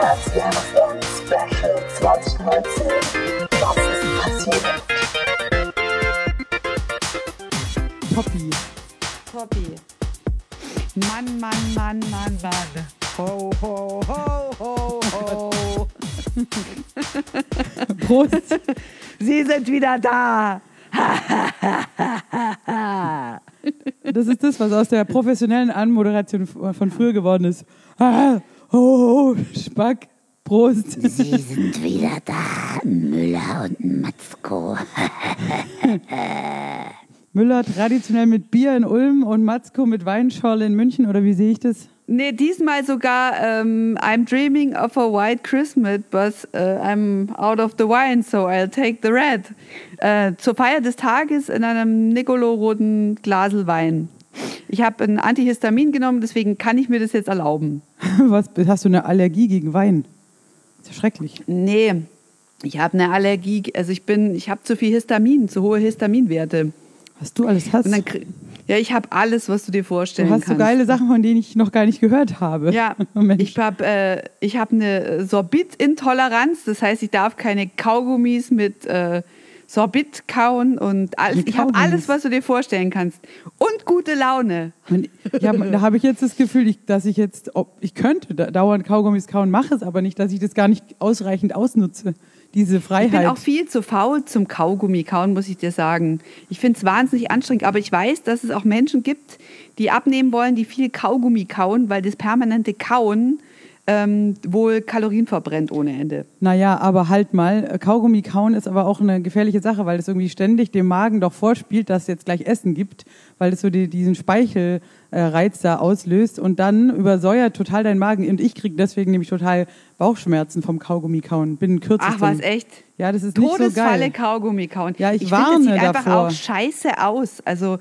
Weihnachtsjahresende Special 2019. Was ist passiert? Toppi. Mann. Ho, ho, ho, ho, ho. Prost. Sie sind wieder da. Das ist das, was aus der professionellen Anmoderation von früher geworden ist. Ho, ho, Spack. Prost. Sie sind wieder da, Müller und Matzko. Müller traditionell mit Bier in Ulm und Matzko mit Weinschorle in München, oder wie sehe ich das? Nee, diesmal sogar I'm dreaming of a white Christmas, but I'm out of the wine, so I'll take the red. Zur Feier des Tages in einem Nicolo-roten Glasel Wein. Ich habe ein Antihistamin genommen, deswegen kann ich mir das jetzt erlauben. Was, hast du eine Allergie gegen Wein? Das ist ja schrecklich. Nee, ich habe eine Allergie, also ich habe zu viel Histamin, zu hohe Histaminwerte. Was du alles hast. Und dann, ja, ich habe alles, was du dir vorstellen Du hast kannst. so geile Sachen, von denen ich noch gar nicht gehört habe. Ja, ich hab eine Sorbit-Intoleranz, das heißt, ich darf keine Kaugummis mit Sorbit kauen und alles. Ich habe alles, was du dir vorstellen kannst. Und gute Laune. Da habe ich jetzt das Gefühl, ich könnte dauernd Kaugummis kauen, mache es aber nicht, dass ich das gar nicht ausreichend ausnutze. Diese Freiheit. Ich bin auch viel zu faul zum Kaugummi kauen, muss ich dir sagen. Ich finde es wahnsinnig anstrengend, aber ich weiß, dass es auch Menschen gibt, die abnehmen wollen, die viel Kaugummi kauen, weil das permanente Kauen wohl Kalorien verbrennt ohne Ende. Naja, aber halt mal, Kaugummi kauen ist aber auch eine gefährliche Sache, weil das irgendwie ständig dem Magen doch vorspielt, dass es jetzt gleich Essen gibt, weil es so diesen Speichelreiz da auslöst und dann übersäuert total dein Magen. Und ich kriege deswegen nämlich total Bauchschmerzen vom Kaugummi kauen. Bin kürzlich. Ach was, echt? Ja, das ist nicht so geil. Todesfalle Kaugummi kauen. Ja, ich finde, warne das sieht einfach davor. auch scheiße aus. Also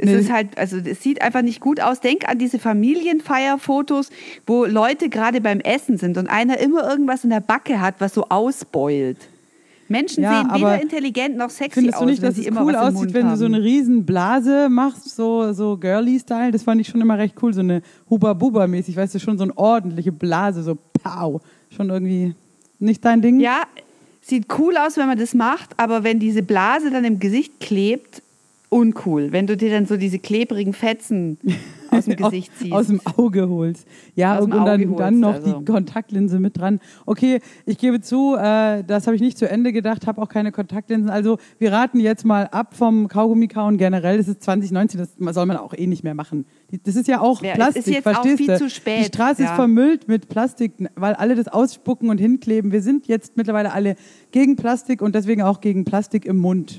es sieht einfach nicht gut aus. Denk an diese Familienfeierfotos, wo Leute gerade beim Essen sind und einer immer irgendwas in der Backe hat, was so ausbeult. Menschen sehen weder intelligent noch sexy findest aus. Du nicht, dass es cool aussieht, wenn du so eine riesen Blase machst, so Girly-Style? Das fand ich schon immer recht cool, so eine Huba-Buba-mäßig, weißt du, schon so eine ordentliche Blase, so pow. Schon irgendwie nicht dein Ding? Ja, sieht cool aus, wenn man das macht, aber wenn diese Blase dann im Gesicht klebt, uncool. Wenn du dir dann so diese klebrigen Fetzen aus dem Gesicht ziehst. Aus dem Auge holst. Ja, und dann noch die Kontaktlinse mit dran. Okay, ich gebe zu, das habe ich nicht zu Ende gedacht, habe auch keine Kontaktlinsen. Also wir raten jetzt mal ab vom Kaugummi-Kauen generell. Das ist 2019, das soll man auch eh nicht mehr machen. Das ist ja auch Plastik, es ist jetzt verstehst auch viel du? zu spät. Die Straße ist vermüllt mit Plastik, weil alle das ausspucken und hinkleben. Wir sind jetzt mittlerweile alle gegen Plastik und deswegen auch gegen Plastik im Mund.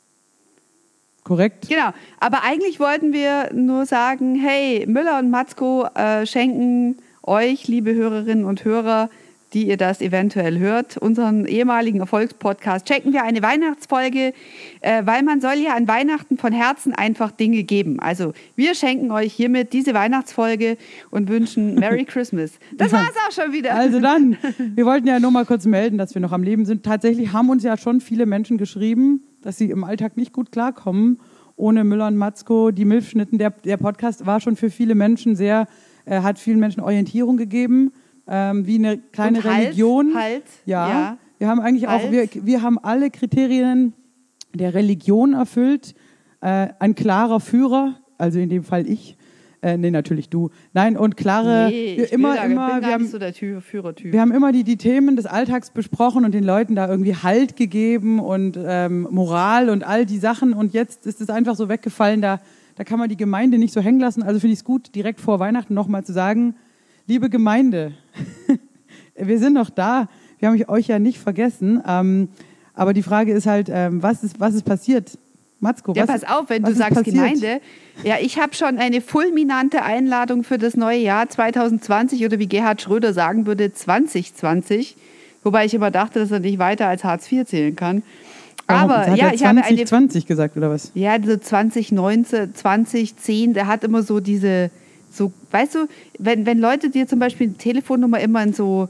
Korrekt? Genau, aber eigentlich wollten wir nur sagen, hey, Müller und Matzko schenken euch, liebe Hörerinnen und Hörer, die ihr das eventuell hört, unseren ehemaligen Erfolgspodcast, schenken wir eine Weihnachtsfolge, weil man soll ja an Weihnachten von Herzen einfach Dinge geben. Also wir schenken euch hiermit diese Weihnachtsfolge und wünschen Merry Christmas. Das war's auch schon wieder. Also dann, wir wollten ja nur mal kurz melden, dass wir noch am Leben sind. Tatsächlich haben uns ja schon viele Menschen geschrieben, dass sie im Alltag nicht gut klarkommen ohne Müller und Matzko. Die Milchschnitten, der Podcast war schon für viele Menschen hat vielen Menschen Orientierung gegeben, wie eine kleine und Religion. Ja. Wir haben eigentlich auch, wir haben alle Kriterien der Religion erfüllt. Ein klarer Führer, also in dem Fall ich. Nee, natürlich du. Nein, und klare... Ich bin gar nicht so der Führertyp. Wir haben immer die Themen des Alltags besprochen und den Leuten da irgendwie Halt gegeben und Moral und all die Sachen. Und jetzt ist es einfach so weggefallen, da kann man die Gemeinde nicht so hängen lassen. Also finde ich es gut, direkt vor Weihnachten nochmal zu sagen, liebe Gemeinde, wir sind noch da. Wir haben euch ja nicht vergessen. Aber die Frage ist halt, was ist passiert? Matzko, ja, pass auf, wenn du sagst Gemeinde. Ja, ich habe schon eine fulminante Einladung für das neue Jahr 2020 oder wie Gerhard Schröder sagen würde, 2020. Wobei ich immer dachte, dass er nicht weiter als Hartz IV zählen kann. Aber hat ja, ich habe 2020 gesagt, oder was? Ja, so 2019, 2010, der hat immer so diese, so, weißt du, wenn Leute dir zum Beispiel eine Telefonnummer immer in so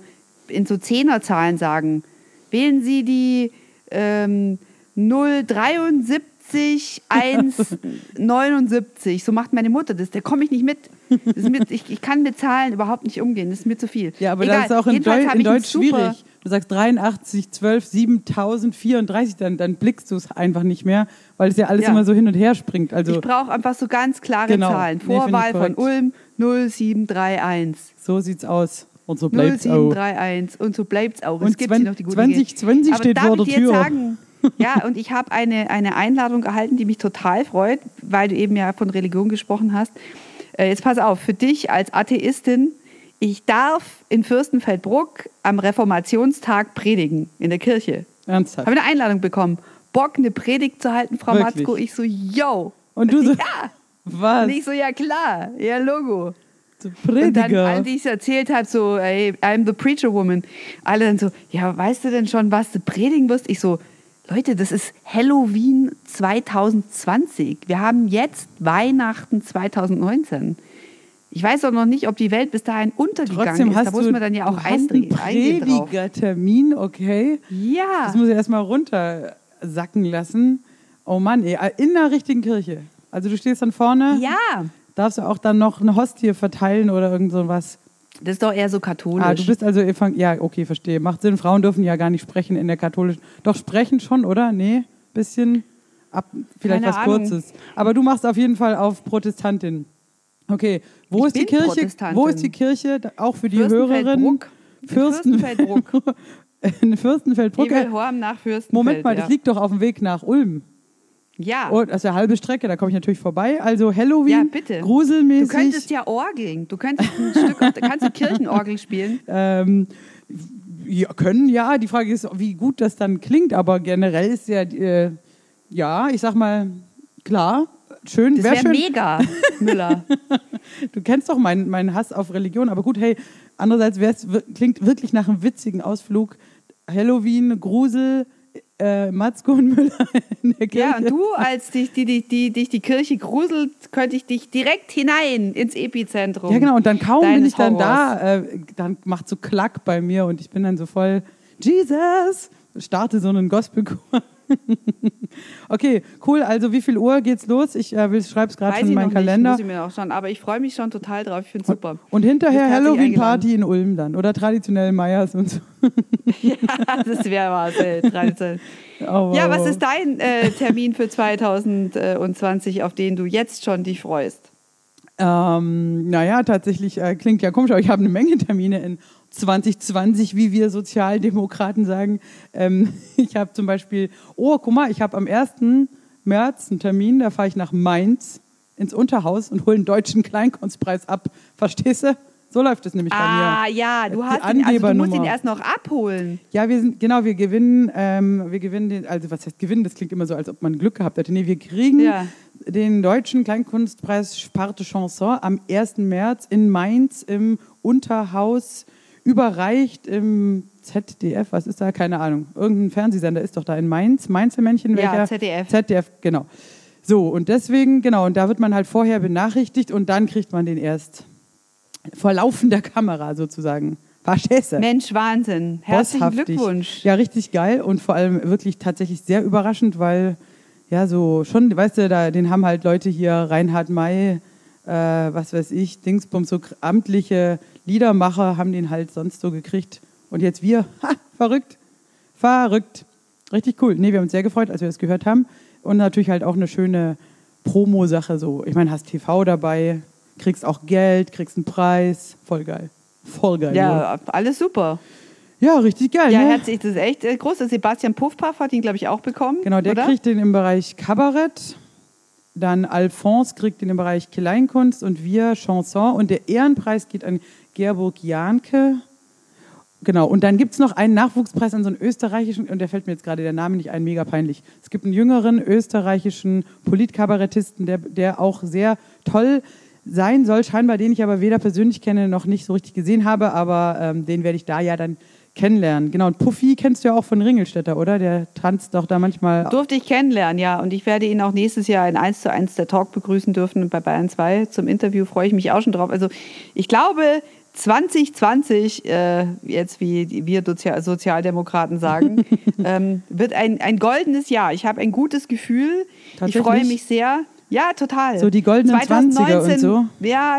Zehnerzahlen sagen, wählen Sie die 073 1,70, 1,79. So macht meine Mutter das. Da komme ich nicht mit. Das ist ich kann mit Zahlen überhaupt nicht umgehen. Das ist mir zu viel. Ja, aber Egal. das ist auch in Jedenfalls Deutsch schwierig. Du sagst 83, 12, 7034, dann blickst du es einfach nicht mehr, weil es ja alles immer so hin und her springt. Also, ich brauche einfach so ganz klare Zahlen. Vorwahl von Ulm 0731. So sieht's aus. Und so bleibt's 0731. Und so bleibt's auch. Und es gibt hier noch die gute 2020 aber steht vor der Tür. Sagen, ja, und ich habe eine Einladung erhalten, die mich total freut, weil du eben ja von Religion gesprochen hast. Jetzt pass auf, für dich als Atheistin, ich darf in Fürstenfeldbruck am Reformationstag predigen in der Kirche. Ernsthaft? Habe eine Einladung bekommen. Bock, eine Predigt zu halten, Frau Wirklich? Matzko. Ich so, yo. Und du so, ja. was? Und ich so, ja klar, ja Logo. So Prediger. Und dann, als ich es erzählt habe, so, hey, I'm the preacher woman, alle dann so, ja, weißt du denn schon, was du predigen wirst? Ich so, Leute, das ist Halloween 2020. Wir haben jetzt Weihnachten 2019. Ich weiß doch noch nicht, ob die Welt bis dahin untergegangen ist. Da muss man dann ja auch einen Predigertermin, okay. Ja. Das muss ich erstmal runtersacken lassen. Oh Mann, ey, in der richtigen Kirche. Also du stehst dann vorne. Ja. Darfst du auch dann noch eine Hostie verteilen oder irgend so was? Das ist doch eher so katholisch. Du bist also ja, okay, verstehe. Macht Sinn. Frauen dürfen ja gar nicht sprechen in der katholischen. Doch sprechen schon, oder? Nee, bisschen vielleicht Keine was Ahnung. Kurzes. Aber du machst auf jeden Fall auf Protestantin. Okay, wo ist die Kirche? Wo ist die Kirche? Auch für die Hörerin. Fürstenfeldbruck. In Fürstenfeldbruck. Ebelhorm nach Fürstenfeld. Moment mal, das liegt doch auf dem Weg nach Ulm. Ja. Oh, das ist eine halbe Strecke, da komme ich natürlich vorbei. Also Halloween, ja, bitte. gruselmäßig. Du könntest ja orgeln. Du könntest ein Stück, kannst du Kirchenorgel spielen? Ja, können, ja. Die Frage ist, wie gut das dann klingt, aber generell ist ja, ich sag mal, klar, schön. Das wäre mega, Müller. Du kennst doch meinen Hass auf Religion, aber gut, hey, andererseits klingt wirklich nach einem witzigen Ausflug. Halloween, Grusel, Matzko und Müller in der Kirche. Ja, und du, als dich die Kirche gruselt, könnte ich dich direkt hinein ins Epizentrum. Ja, genau, und dann kaum bin ich dann Horrors. da, dann macht so Klack bei mir und ich bin dann so voll, Jesus, starte so einen Gospelchor. Okay, cool, also wie viel Uhr geht's los? Ich schreibe es gerade schon in meinen Kalender. Weiß ich mir auch schon, aber ich freue mich schon total drauf, ich finde es super. Und hinterher Bist herzlich Halloween-Party in Ulm dann oder traditionell Meyers und so. Ja, das wäre was, traditionell. Oh, Ja, was ist dein Termin für 2020, auf den du jetzt schon dich freust? Naja, tatsächlich klingt ja komisch, aber ich habe eine Menge Termine in 2020, wie wir Sozialdemokraten sagen. Ich habe zum Beispiel, guck mal, ich habe am 1. März einen Termin, da fahre ich nach Mainz ins Unterhaus und hole einen deutschen Kleinkunstpreis ab. Verstehst du? So läuft es nämlich bei mir. Ah, ja, du musst ihn erst noch abholen. Ja, wir gewinnen den, was heißt gewinnen, das klingt immer so, als ob man Glück gehabt hätte. Nee, wir kriegen den deutschen Kleinkunstpreis Sparte Chanson am 1. März in Mainz im Unterhaus überreicht im ZDF, was ist da? Keine Ahnung. Irgendein Fernsehsender ist doch da in Mainz. Mainzelmännchen, welcher? Ja, ZDF. ZDF, genau. So, und deswegen, genau, und da wird man halt vorher benachrichtigt und dann kriegt man den erst vor laufender Kamera sozusagen. Verstehst du? Mensch, Wahnsinn. Herzlichen Bosshaftig. Glückwunsch. Ja, richtig geil und vor allem wirklich tatsächlich sehr überraschend, weil, ja, so schon, weißt du, den haben halt Leute hier, Reinhard May, was weiß ich, Dingsbums, so amtliche Liedermacher haben den halt sonst so gekriegt. Und jetzt wir, verrückt. Richtig cool. Nee, wir haben uns sehr gefreut, als wir das gehört haben. Und natürlich halt auch eine schöne Promo-Sache so. Ich meine, hast TV dabei, kriegst auch Geld, kriegst einen Preis. Voll geil. Ja, alles super. Ja, richtig geil. Ja, ne? herzlich, das ist echt groß. Sebastian Puffpaff hat ihn, glaube ich, auch bekommen. Genau, der kriegt den im Bereich Kabarett. Dann Alphonse kriegt den im Bereich Kleinkunst und wir Chanson. Und der Ehrenpreis geht an Gerburg Jahnke. Genau, und dann gibt es noch einen Nachwuchspreis an so einen österreichischen, und der fällt mir jetzt gerade der Name nicht ein, mega peinlich. Es gibt einen jüngeren österreichischen Politkabarettisten, der auch sehr toll sein soll, scheinbar, den ich aber weder persönlich kenne, noch nicht so richtig gesehen habe, aber den werde ich da ja dann kennenlernen. Genau, und Puffy kennst du ja auch von Ringelstetter, oder? Der tanzt doch da manchmal. Durfte ich kennenlernen, ja. Und ich werde ihn auch nächstes Jahr in 1:1 der Talk begrüßen dürfen bei Bayern 2 zum Interview. Freue ich mich auch schon drauf. Also ich glaube, 2020, jetzt wie wir Sozialdemokraten sagen, wird ein goldenes Jahr. Ich habe ein gutes Gefühl. Ich freue mich sehr. Ja, total. So die goldenen 20er und so. Ja,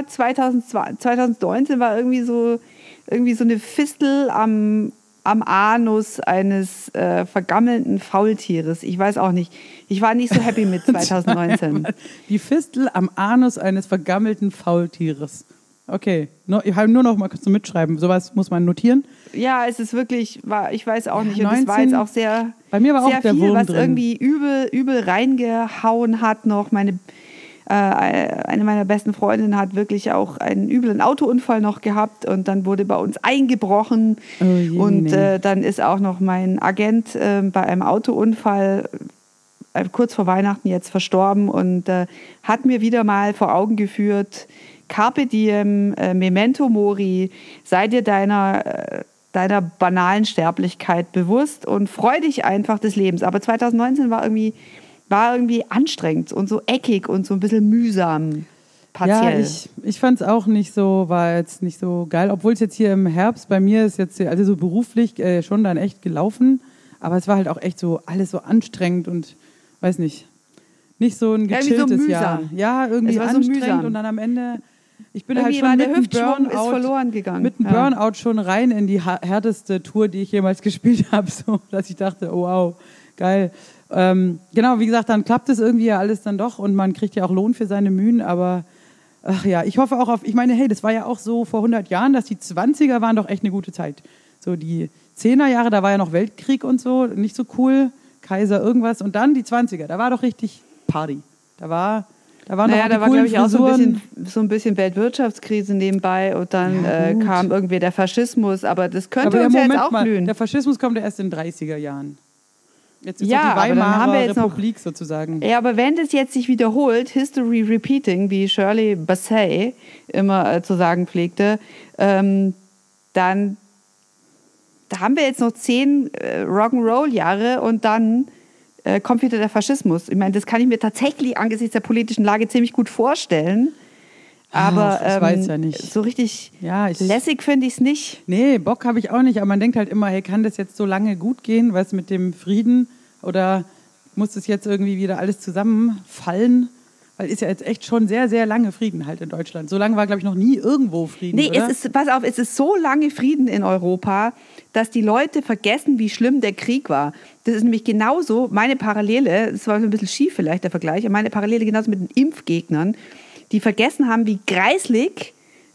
2019 war irgendwie so eine Fistel am Anus eines vergammelten Faultieres. Ich weiß auch nicht. Ich war nicht so happy mit 2019. Die Fistel am Anus eines vergammelten Faultieres. Okay, ich habe nur noch mal kurz zum Mitschreiben. Sowas muss man notieren. Ja, es ist wirklich, ich weiß auch nicht. Und es war jetzt auch sehr, bei mir war sehr auch der viel, Wurm was drin. irgendwie übel reingehauen hat noch. Eine meiner besten Freundinnen hat wirklich auch einen üblen Autounfall noch gehabt und dann wurde bei uns eingebrochen. Oh je, und dann ist auch noch mein Agent bei einem Autounfall kurz vor Weihnachten jetzt verstorben und hat mir wieder mal vor Augen geführt, Carpe diem, memento mori, sei dir deiner banalen Sterblichkeit bewusst und freu dich einfach des Lebens. Aber 2019 war irgendwie anstrengend und so eckig und so ein bisschen mühsam, partiell. Ja, ich fand es auch nicht so, war jetzt nicht so geil, obwohl es jetzt hier im Herbst bei mir ist jetzt also so beruflich schon dann echt gelaufen, aber es war halt auch echt so alles so anstrengend und weiß nicht so ein gechilltes so Jahr. Ja, irgendwie anstrengend so und dann am Ende ich bin irgendwie halt schon der Hüftschwung ist verloren gegangen. Mit dem Burnout schon rein in die härteste Tour, die ich jemals gespielt habe, so dass ich dachte, oh wow, geil. Genau, wie gesagt, dann klappt es irgendwie ja alles dann doch und man kriegt ja auch Lohn für seine mühen, aber ach ja, ich hoffe auch ich meine, hey, das war ja auch so vor 100 Jahren, dass die 20er waren doch echt eine gute Zeit. So die 10er Jahre, da war ja noch Weltkrieg und so, nicht so cool, Kaiser irgendwas und dann die 20er, da war doch richtig Party. Da war glaube ich, auch so ein bisschen Weltwirtschaftskrise nebenbei und dann kam irgendwie der Faschismus, aber das könnte uns ja jetzt auch blühen. Der Faschismus kommt ja erst in den 30er Jahren. Jetzt ist ja, die Weimarer Republik sozusagen. Ja, aber wenn das jetzt sich wiederholt, History repeating, wie Shirley Bassey immer zu sagen pflegte, dann da haben wir jetzt noch 10 Rock'n'Roll-Jahre und dann kommt wieder der Faschismus. Ich meine, das kann ich mir tatsächlich angesichts der politischen Lage ziemlich gut vorstellen. Aber ich weiß ja nicht. So richtig lässig finde ich es nicht. Nee, Bock habe ich auch nicht. Aber man denkt halt immer, hey, kann das jetzt so lange gut gehen? Was mit dem Frieden? Oder muss das jetzt irgendwie wieder alles zusammenfallen? Weil ist ja jetzt echt schon sehr, sehr lange Frieden halt in Deutschland. So lange war, glaube ich, noch nie irgendwo Frieden, oder? Es ist so lange Frieden in Europa, dass die Leute vergessen, wie schlimm der Krieg war. Das ist nämlich genauso meine Parallele, das war so ein bisschen schief vielleicht der Vergleich, aber meine Parallele genauso mit den Impfgegnern, die vergessen haben, wie greislig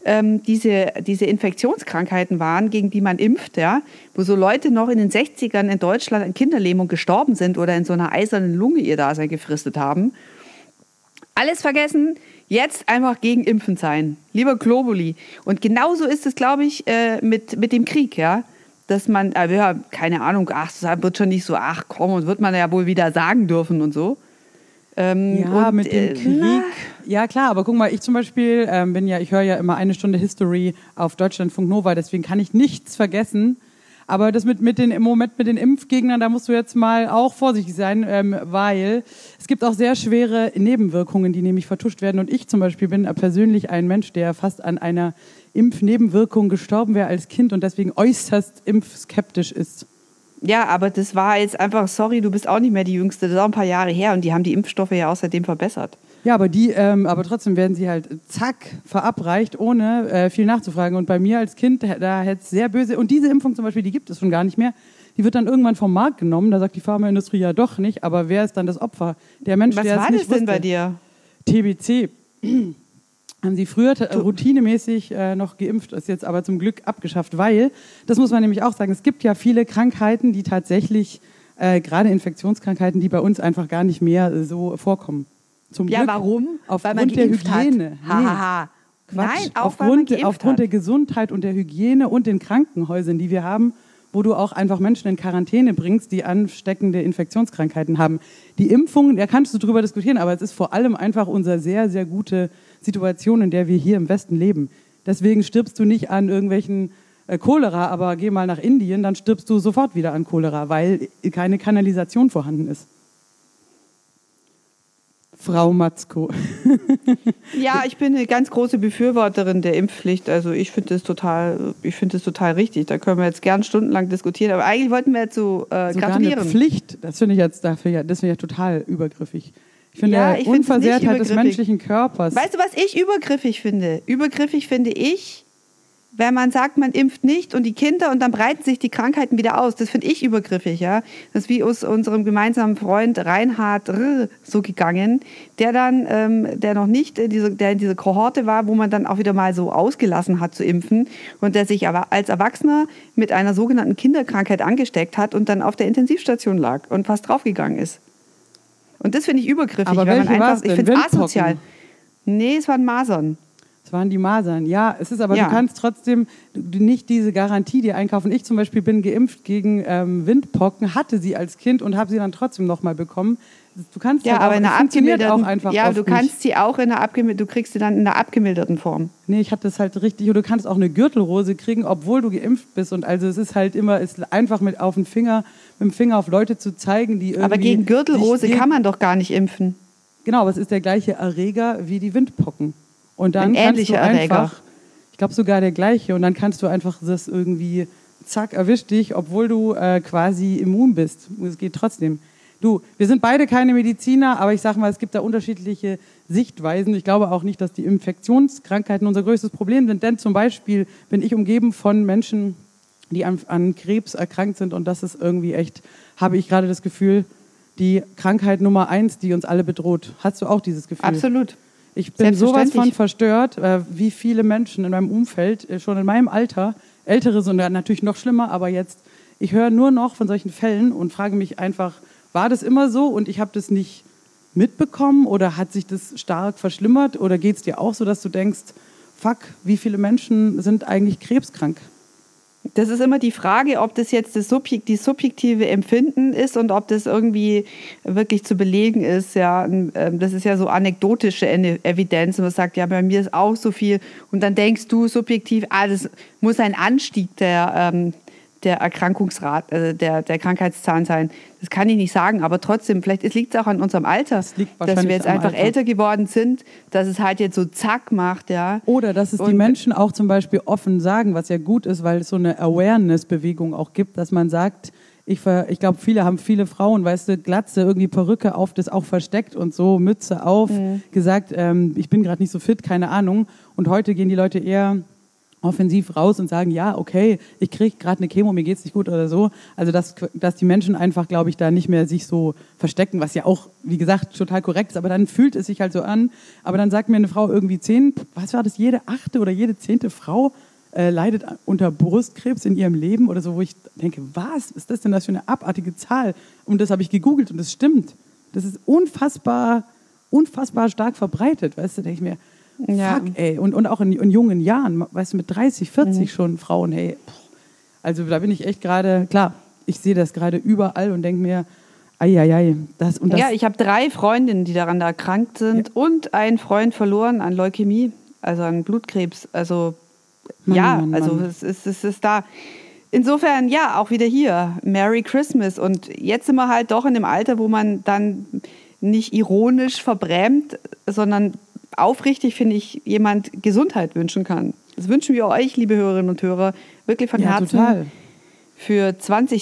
diese Infektionskrankheiten waren, gegen die man impft, ja, wo so Leute noch in den 60ern in Deutschland an Kinderlähmung gestorben sind oder in so einer eisernen Lunge ihr Dasein gefristet haben. Alles vergessen, jetzt einfach gegen Impfen sein. Lieber Globuli. Und genauso ist es, glaube ich, mit dem Krieg, ja. Dass man, keine Ahnung, das wird schon nicht so, und wird man ja wohl wieder sagen dürfen und so. Mit dem Krieg. Ja, klar, aber guck mal, ich zum Beispiel ich höre ja immer 1 Stunde History auf Deutschlandfunk Nova, deswegen kann ich nichts vergessen. Aber das im Moment mit den Impfgegnern, da musst du jetzt mal auch vorsichtig sein, weil es gibt auch sehr schwere Nebenwirkungen, die nämlich vertuscht werden. Und ich zum Beispiel bin persönlich ein Mensch, der fast an einer Impfnebenwirkung gestorben wäre als Kind und deswegen äußerst impfskeptisch ist. Ja, aber das war jetzt einfach, sorry, du bist auch nicht mehr die Jüngste, das ist auch ein paar Jahre her und die haben die Impfstoffe ja außerdem verbessert. Ja, aber trotzdem werden sie halt verabreicht, ohne viel nachzufragen. Und bei mir als Kind, da hätte es sehr böse, und diese Impfung zum Beispiel, die gibt es schon gar nicht mehr. Die wird dann irgendwann vom Markt genommen, da sagt die Pharmaindustrie ja doch nicht, aber wer ist dann das Opfer? Der Mensch, der es nicht wusste. Was war das denn bei dir? TBC. Haben sie früher routinemäßig noch geimpft, ist jetzt aber zum Glück abgeschafft, weil, das muss man nämlich auch sagen, es gibt ja viele Krankheiten, die tatsächlich, gerade Infektionskrankheiten, die bei uns einfach gar nicht mehr so vorkommen. Zum Glück. Warum? Aufgrund der Hygiene. Nein, aufgrund der Gesundheit und der Hygiene und den Krankenhäusern, die wir haben, wo du auch einfach Menschen in Quarantäne bringst, die ansteckende Infektionskrankheiten haben. Die Impfung, da kannst du drüber diskutieren, aber es ist vor allem einfach unsere sehr, sehr gute Situation, in der wir hier im Westen leben. Deswegen stirbst du nicht an irgendwelchen Cholera, aber geh mal nach Indien, dann stirbst du sofort wieder an Cholera, weil keine Kanalisation vorhanden ist. Frau Matzko. Ja, ich bin eine ganz große Befürworterin der Impfpflicht. Also ich finde das total richtig. Da können wir jetzt gern stundenlang diskutieren. Aber eigentlich wollten wir jetzt so gratulieren. Eine Pflicht, das finde ich jetzt total übergriffig. Ich finde ja, die Unversehrtheit des menschlichen Körpers. Weißt du, was ich übergriffig finde? Übergriffig finde ich, wenn man sagt, man impft nicht und die Kinder und dann breiten sich die Krankheiten wieder aus. Das finde ich übergriffig, ja. Das ist wie aus unserem gemeinsamen Freund Reinhard so gegangen, der dann, der noch nicht der in dieser Kohorte war, wo man dann auch wieder mal so ausgelassen hat zu impfen und der sich aber als Erwachsener mit einer sogenannten Kinderkrankheit angesteckt hat und dann auf der Intensivstation lag und fast draufgegangen ist. Und das finde ich übergriffig, aber weil man einfach, ich finde es Windpocken? asozial. Nee, es waren Masern. Es waren die Masern, ja. Es ist aber, du kannst trotzdem nicht diese Garantie dir einkaufen. Ich zum Beispiel bin geimpft gegen Windpocken, hatte sie als Kind und habe sie dann trotzdem nochmal bekommen. Du kannst ja, aber in einer abgemilderten, einfach ja, du kannst sie auch du kriegst sie dann in einer abgemilderten Form. Nee, ich hatte das halt richtig. Oder du kannst auch eine Gürtelrose kriegen, obwohl du geimpft bist. Und also es ist halt immer, einfach mit dem Finger auf Leute zu zeigen, die irgendwie. Aber gegen Gürtelrose kann man doch gar nicht impfen. Genau, aber es ist der gleiche Erreger wie die Windpocken. Und dann kannst du einfach, ich glaube sogar der gleiche, und dann kannst du einfach das irgendwie, zack, erwischt dich, obwohl du quasi immun bist. Es geht trotzdem. Wir sind beide keine Mediziner, aber ich sage mal, es gibt da unterschiedliche Sichtweisen. Ich glaube auch nicht, dass die Infektionskrankheiten unser größtes Problem sind, denn zum Beispiel bin ich umgeben von Menschen, die an Krebs erkrankt sind, und das ist irgendwie echt, habe ich gerade das Gefühl, die Krankheit Nummer 1, die uns alle bedroht. Hast du auch dieses Gefühl? Absolut. Ich bin sowas von verstört, wie viele Menschen in meinem Umfeld, schon in meinem Alter, Ältere sind natürlich noch schlimmer, aber jetzt, ich höre nur noch von solchen Fällen und frage mich einfach, war das immer so und ich habe das nicht mitbekommen oder hat sich das stark verschlimmert oder geht es dir auch so, dass du denkst, fuck, wie viele Menschen sind eigentlich krebskrank? Das ist immer die Frage, ob das jetzt die subjektive Empfinden ist und ob das irgendwie wirklich zu belegen ist. Ja, das ist ja so anekdotische Evidenz. Und man sagt, ja, bei mir ist auch so viel. Und dann denkst du subjektiv, das muss ein Anstieg der Erkrankungsrate, also der Krankheitszahlen sein. Das kann ich nicht sagen, aber trotzdem, vielleicht liegt es auch an unserem Alter, dass wir jetzt einfach älter geworden sind, dass es halt jetzt so zack macht. Ja. Oder dass es die Menschen auch zum Beispiel offen sagen, was ja gut ist, weil es so eine Awareness-Bewegung auch gibt, dass man sagt, ich glaube, viele Frauen, weißt du, Glatze, irgendwie Perücke auf, das auch versteckt und so, Mütze auf, gesagt, ich bin gerade nicht so fit, keine Ahnung. Und heute gehen die Leute eher offensiv raus und sagen, ja, okay, ich kriege gerade eine Chemo, mir geht's nicht gut oder so. Also dass die Menschen einfach, glaube ich, da nicht mehr sich so verstecken, was ja auch, wie gesagt, total korrekt ist, aber dann fühlt es sich halt so an. Aber dann sagt mir eine Frau irgendwie jede 8. oder jede 10. Frau leidet unter Brustkrebs in ihrem Leben oder so, wo ich denke, was ist das denn das für eine abartige Zahl? Und das habe ich gegoogelt und das stimmt. Das ist unfassbar stark verbreitet, weißt du, denke ich mir, fuck, ey. Und auch in jungen Jahren, weißt du, mit 30, 40 schon Frauen, hey. Also da bin ich echt gerade, klar, ich sehe das gerade überall und denke mir, eieiei, das und das. Ja, ich habe 3 Freundinnen, die daran erkrankt sind und einen Freund verloren an Leukämie, also an Blutkrebs. Also Mann. Es ist da. Insofern, ja, auch wieder hier, Merry Christmas. Und jetzt sind wir halt doch in dem Alter, wo man dann nicht ironisch verbrämt, sondern aufrichtig, finde ich, jemand Gesundheit wünschen kann. Das wünschen wir euch, liebe Hörerinnen und Hörer, wirklich von Herzen. Total. Für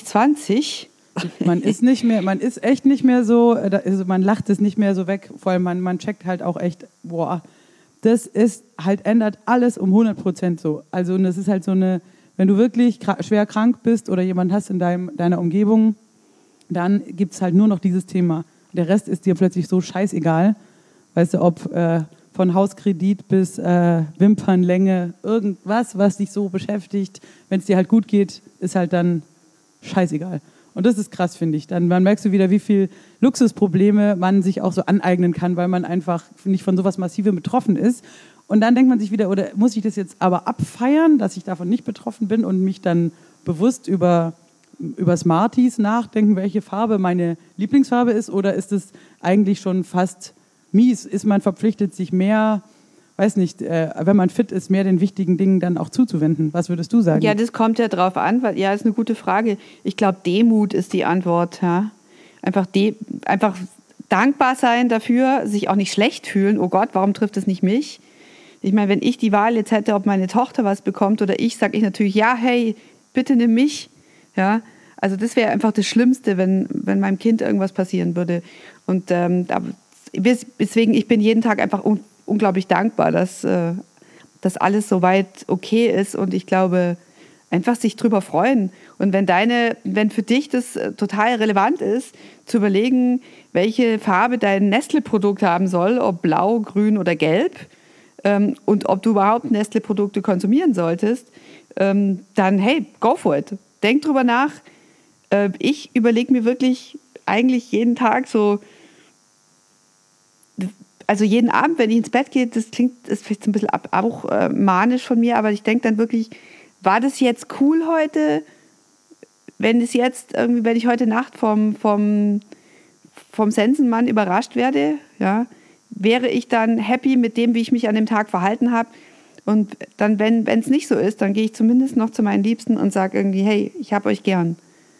2020. Man ist echt nicht mehr so, also man lacht es nicht mehr so weg, vor allem man checkt halt auch echt, boah, das ist halt, ändert alles um 100% so. Also und das ist halt so eine, wenn du wirklich schwer krank bist oder jemand hast in deiner Umgebung, dann gibt es halt nur noch dieses Thema. Der Rest ist dir plötzlich so scheißegal. Weißt du, ob von Hauskredit bis Wimpernlänge, irgendwas, was dich so beschäftigt, wenn es dir halt gut geht, ist halt dann scheißegal. Und das ist krass, finde ich. Dann merkst du wieder, wie viel Luxusprobleme man sich auch so aneignen kann, weil man einfach nicht von sowas Massivem betroffen ist. Und dann denkt man sich wieder, oder muss ich das jetzt aber abfeiern, dass ich davon nicht betroffen bin und mich dann bewusst über Smarties nachdenken, welche Farbe meine Lieblingsfarbe ist, oder ist es eigentlich schon fast mies? Ist man verpflichtet, sich mehr, weiß nicht, wenn man fit ist, mehr den wichtigen Dingen dann auch zuzuwenden? Was würdest du sagen? Ja, das kommt ja drauf an, weil, ja, ist eine gute Frage. Ich glaube, Demut ist die Antwort. Ja? Einfach dankbar sein dafür, sich auch nicht schlecht fühlen. Oh Gott, warum trifft es nicht mich? Ich meine, wenn ich die Wahl jetzt hätte, ob meine Tochter was bekommt oder ich, sage ich natürlich, ja, hey, bitte nimm mich. Ja, also das wäre einfach das Schlimmste, wenn meinem Kind irgendwas passieren würde. Und deswegen, ich bin jeden Tag einfach unglaublich dankbar, dass alles soweit okay ist. Und ich glaube, einfach sich drüber freuen. Und wenn für dich das total relevant ist, zu überlegen, welche Farbe dein Nestle-Produkt haben soll, ob blau, grün oder gelb, und ob du überhaupt Nestle-Produkte konsumieren solltest, dann hey, go for it. Denk drüber nach. Ich überlege mir wirklich eigentlich jeden Tag so, also jeden Abend, wenn ich ins Bett gehe, das ist vielleicht ein bisschen auch manisch von mir, aber ich denke dann wirklich, war das jetzt cool heute? Wenn ich heute Nacht vom Sensenmann überrascht werde, ja, wäre ich dann happy mit dem, wie ich mich an dem Tag verhalten habe. Und dann, wenn es nicht so ist, dann gehe ich zumindest noch zu meinen Liebsten und sage irgendwie, hey, ich habe euch gern.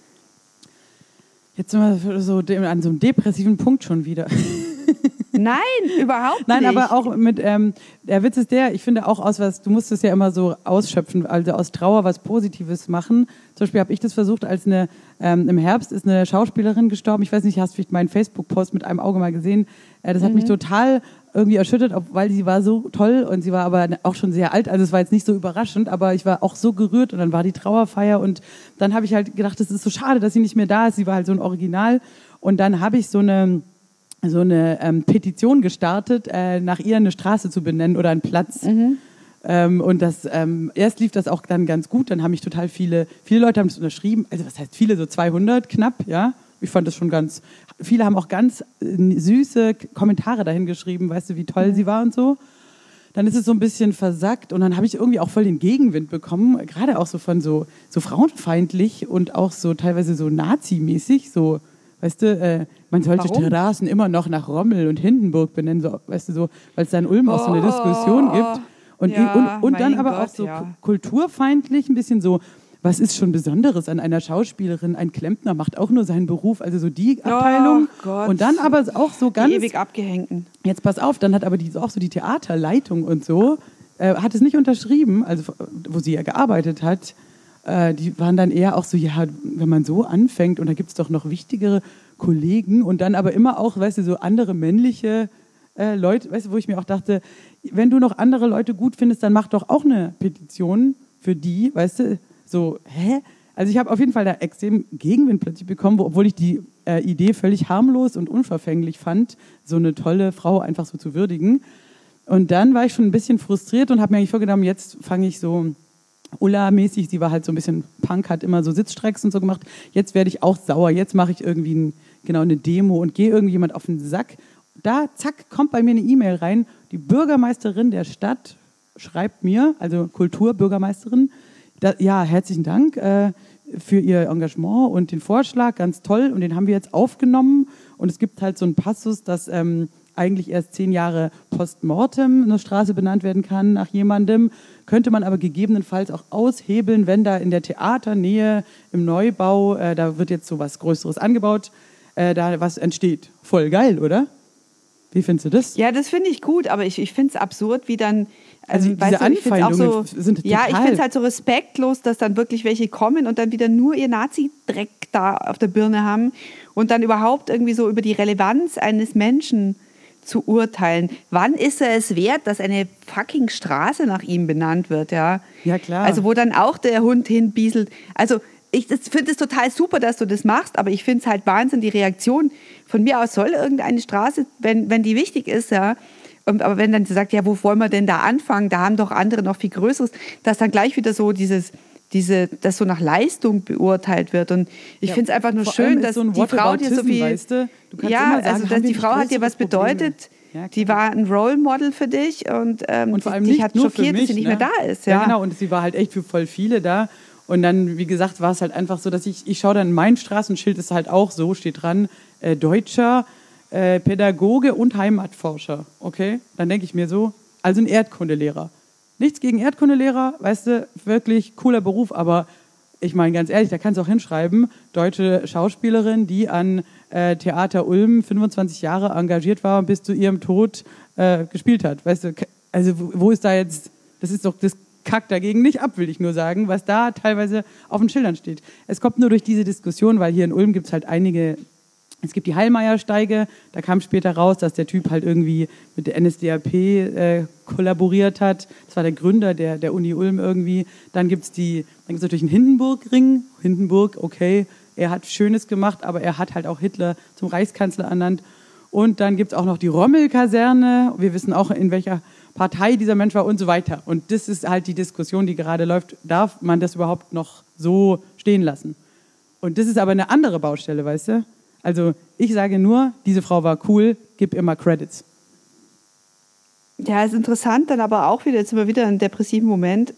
Jetzt sind wir so an so einem depressiven Punkt schon wieder. Nein, überhaupt nicht. Nein, aber auch mit, der Witz ist ich finde auch du musst es ja immer so ausschöpfen, also aus Trauer was Positives machen. Zum Beispiel habe ich das versucht, als im Herbst ist eine Schauspielerin gestorben. Ich weiß nicht, hast du vielleicht meinen Facebook-Post mit einem Auge mal gesehen? Das hat mich total irgendwie erschüttert, weil sie war so toll und sie war aber auch schon sehr alt. Also es war jetzt nicht so überraschend, aber ich war auch so gerührt und dann war die Trauerfeier und dann habe ich halt gedacht, es ist so schade, dass sie nicht mehr da ist. Sie war halt so ein Original und dann habe ich so eine Petition gestartet, nach ihr eine Straße zu benennen oder einen Platz. Und erst lief das auch dann ganz gut. Dann haben mich total viele Leute haben das unterschrieben. Also was heißt viele, so 200 knapp, ja. Ich fand das schon viele haben auch ganz süße Kommentare dahin geschrieben, weißt du, wie toll sie war und so. Dann ist es so ein bisschen versackt und dann habe ich irgendwie auch voll den Gegenwind bekommen, gerade auch so von so frauenfeindlich und auch so teilweise so nazimäßig, so, weißt du, man sollte Straßen immer noch nach Rommel und Hindenburg benennen, so, weißt du, so, weil es da in Ulm auch so eine Diskussion gibt. Und, und dann aber auch so kulturfeindlich, ein bisschen so, was ist schon Besonderes an einer Schauspielerin? Ein Klempner macht auch nur seinen Beruf, also so die Abteilung. Oh Gott. Und dann aber auch so ganz... Die ewig abgehängten. Jetzt pass auf, dann hat aber auch so die Theaterleitung und so, hat es nicht unterschrieben, also wo sie ja gearbeitet hat. Die waren dann eher auch so, ja, wenn man so anfängt und da gibt es doch noch wichtigere Kollegen und dann aber immer auch, weißt du, so andere männliche Leute, weißt du, wo ich mir auch dachte, wenn du noch andere Leute gut findest, dann mach doch auch eine Petition für die, weißt du, so, hä? Also ich habe auf jeden Fall da extrem Gegenwind plötzlich bekommen, obwohl ich die Idee völlig harmlos und unverfänglich fand, so eine tolle Frau einfach so zu würdigen. Und dann war ich schon ein bisschen frustriert und habe mir eigentlich vorgenommen, jetzt fange ich so Ulla-mäßig, sie war halt so ein bisschen Punk, hat immer so Sitzstrecks und so gemacht, jetzt werde ich auch sauer, jetzt mache ich irgendwie eine Demo und gehe irgendjemand auf den Sack. Da, zack, kommt bei mir eine E-Mail rein, die Bürgermeisterin der Stadt schreibt mir, also Kulturbürgermeisterin, ja, herzlichen Dank für Ihr Engagement und den Vorschlag, ganz toll. Und den haben wir jetzt aufgenommen. Und es gibt halt so einen Passus, dass eigentlich erst 10 Jahre postmortem eine Straße benannt werden kann nach jemandem. Könnte man aber gegebenenfalls auch aushebeln, wenn da in der Theaternähe im Neubau, da wird jetzt so was Größeres angebaut, da was entsteht. Voll geil, oder? Wie findest du das? Ja, das finde ich gut, aber ich finde es absurd, wie dann... Also diese Anfeindungen sind total... Ja, ich finde es halt so respektlos, dass dann wirklich welche kommen und dann wieder nur ihr Nazi-Dreck da auf der Birne haben und dann überhaupt irgendwie so über die Relevanz eines Menschen zu urteilen. Wann ist er es wert, dass eine fucking Straße nach ihm benannt wird? Ja, klar. Also wo dann auch der Hund hinbieselt. Also ich finde es total super, dass du das machst, aber ich finde es halt Wahnsinn, die Reaktion. Von mir aus soll irgendeine Straße, wenn die wichtig ist, ja. Aber wenn dann sagt, ja, wo wollen wir denn da anfangen? Da haben doch andere noch viel Größeres, dass dann gleich wieder so das so nach Leistung beurteilt wird. Und ich finde es einfach nur schön, dass so die Frau dir so viel... Weißt du? Du kannst immer sagen, also dass die Frau hat dir was bedeutet. Ja, die war ein Role Model für dich und vor allem nicht hat nur schockiert, für mich, dass sie nicht mehr da ist. Ja, genau. Und sie war halt echt für voll viele da. Und dann, wie gesagt, war es halt einfach so, dass ich schaue dann, mein Straßenschild ist halt auch so, steht dran, Deutscher Pädagoge und Heimatforscher. Okay? Dann denke ich mir so, also ein Erdkundelehrer. Nichts gegen Erdkundelehrer, weißt du, wirklich cooler Beruf, aber ich meine, ganz ehrlich, da kannst du auch hinschreiben, deutsche Schauspielerin, die an Theater Ulm 25 Jahre engagiert war und bis zu ihrem Tod gespielt hat. Weißt du, also wo ist da jetzt, das ist doch, das kackt dagegen nicht ab, will ich nur sagen, was da teilweise auf den Schildern steht. Es kommt nur durch diese Diskussion, weil hier in Ulm gibt es halt einige, es gibt die Heilmeiersteige, da kam später raus, dass der Typ halt irgendwie mit der NSDAP kollaboriert hat. Das war der Gründer der Uni Ulm irgendwie. Dann gibt's natürlich einen Hindenburg-Ring. Hindenburg, okay, er hat Schönes gemacht, aber er hat halt auch Hitler zum Reichskanzler ernannt. Und dann gibt's auch noch die Rommel-Kaserne. Wir wissen auch, in welcher Partei dieser Mensch war und so weiter. Und das ist halt die Diskussion, die gerade läuft. Darf man das überhaupt noch so stehen lassen? Und das ist aber eine andere Baustelle, weißt du? Also ich sage nur, diese Frau war cool, gib immer Credits. Ja, ist interessant, dann aber auch wieder, jetzt sind wir wieder in einem depressiven Moment.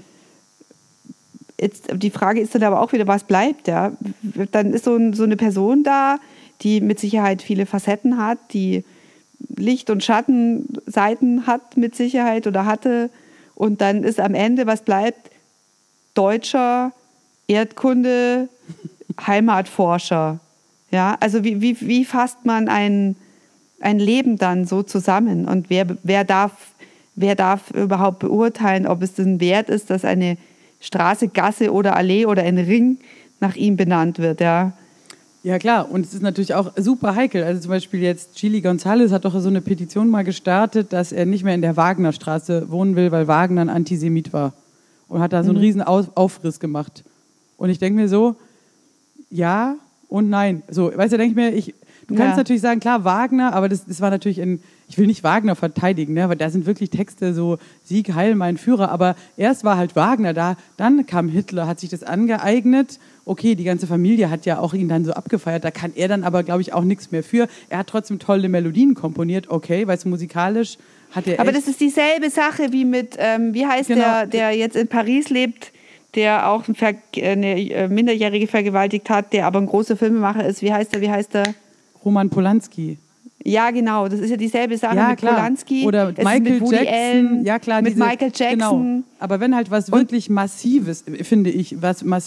Jetzt, die Frage ist dann aber auch wieder, was bleibt? Ja? Dann ist so eine Person da, die mit Sicherheit viele Facetten hat, die Licht- und Schattenseiten hat mit Sicherheit oder hatte. Und dann ist am Ende, was bleibt? Deutscher, Erdkunde, Heimatforscher. Ja, also wie fasst man ein Leben dann so zusammen? Und wer darf überhaupt beurteilen, ob es denn wert ist, dass eine Straße, Gasse oder Allee oder ein Ring nach ihm benannt wird? Ja. Ja klar, und es ist natürlich auch super heikel. Also zum Beispiel jetzt Chili González hat doch so eine Petition mal gestartet, dass er nicht mehr in der Wagnerstraße wohnen will, weil Wagner ein Antisemit war. Und hat da so einen riesen Aufriss gemacht. Und ich denke mir so, ja und nein. So, weißt du, denke ich mir, du kannst natürlich sagen, klar, Wagner, aber das war natürlich ich will nicht Wagner verteidigen, ne, weil da sind wirklich Texte so, Sieg, Heil, mein Führer, aber erst war halt Wagner da, dann kam Hitler, hat sich das angeeignet, okay, die ganze Familie hat ja auch ihn dann so abgefeiert, da kann er dann aber, glaube ich, auch nichts mehr für. Er hat trotzdem tolle Melodien komponiert, okay, weißt du, musikalisch hat er aber das ist dieselbe Sache wie mit, wie heißt der jetzt in Paris lebt, der auch eine Minderjährige vergewaltigt hat, der aber ein großer Filmemacher ist. Wie heißt der? Roman Polanski. Ja, genau. Das ist ja dieselbe Sache ja, mit klar. Polanski. Oder Michael Jackson. Allen, ja, klar. Mit Michael Jackson. Genau. Aber wenn halt was wirklich Massives, finde ich,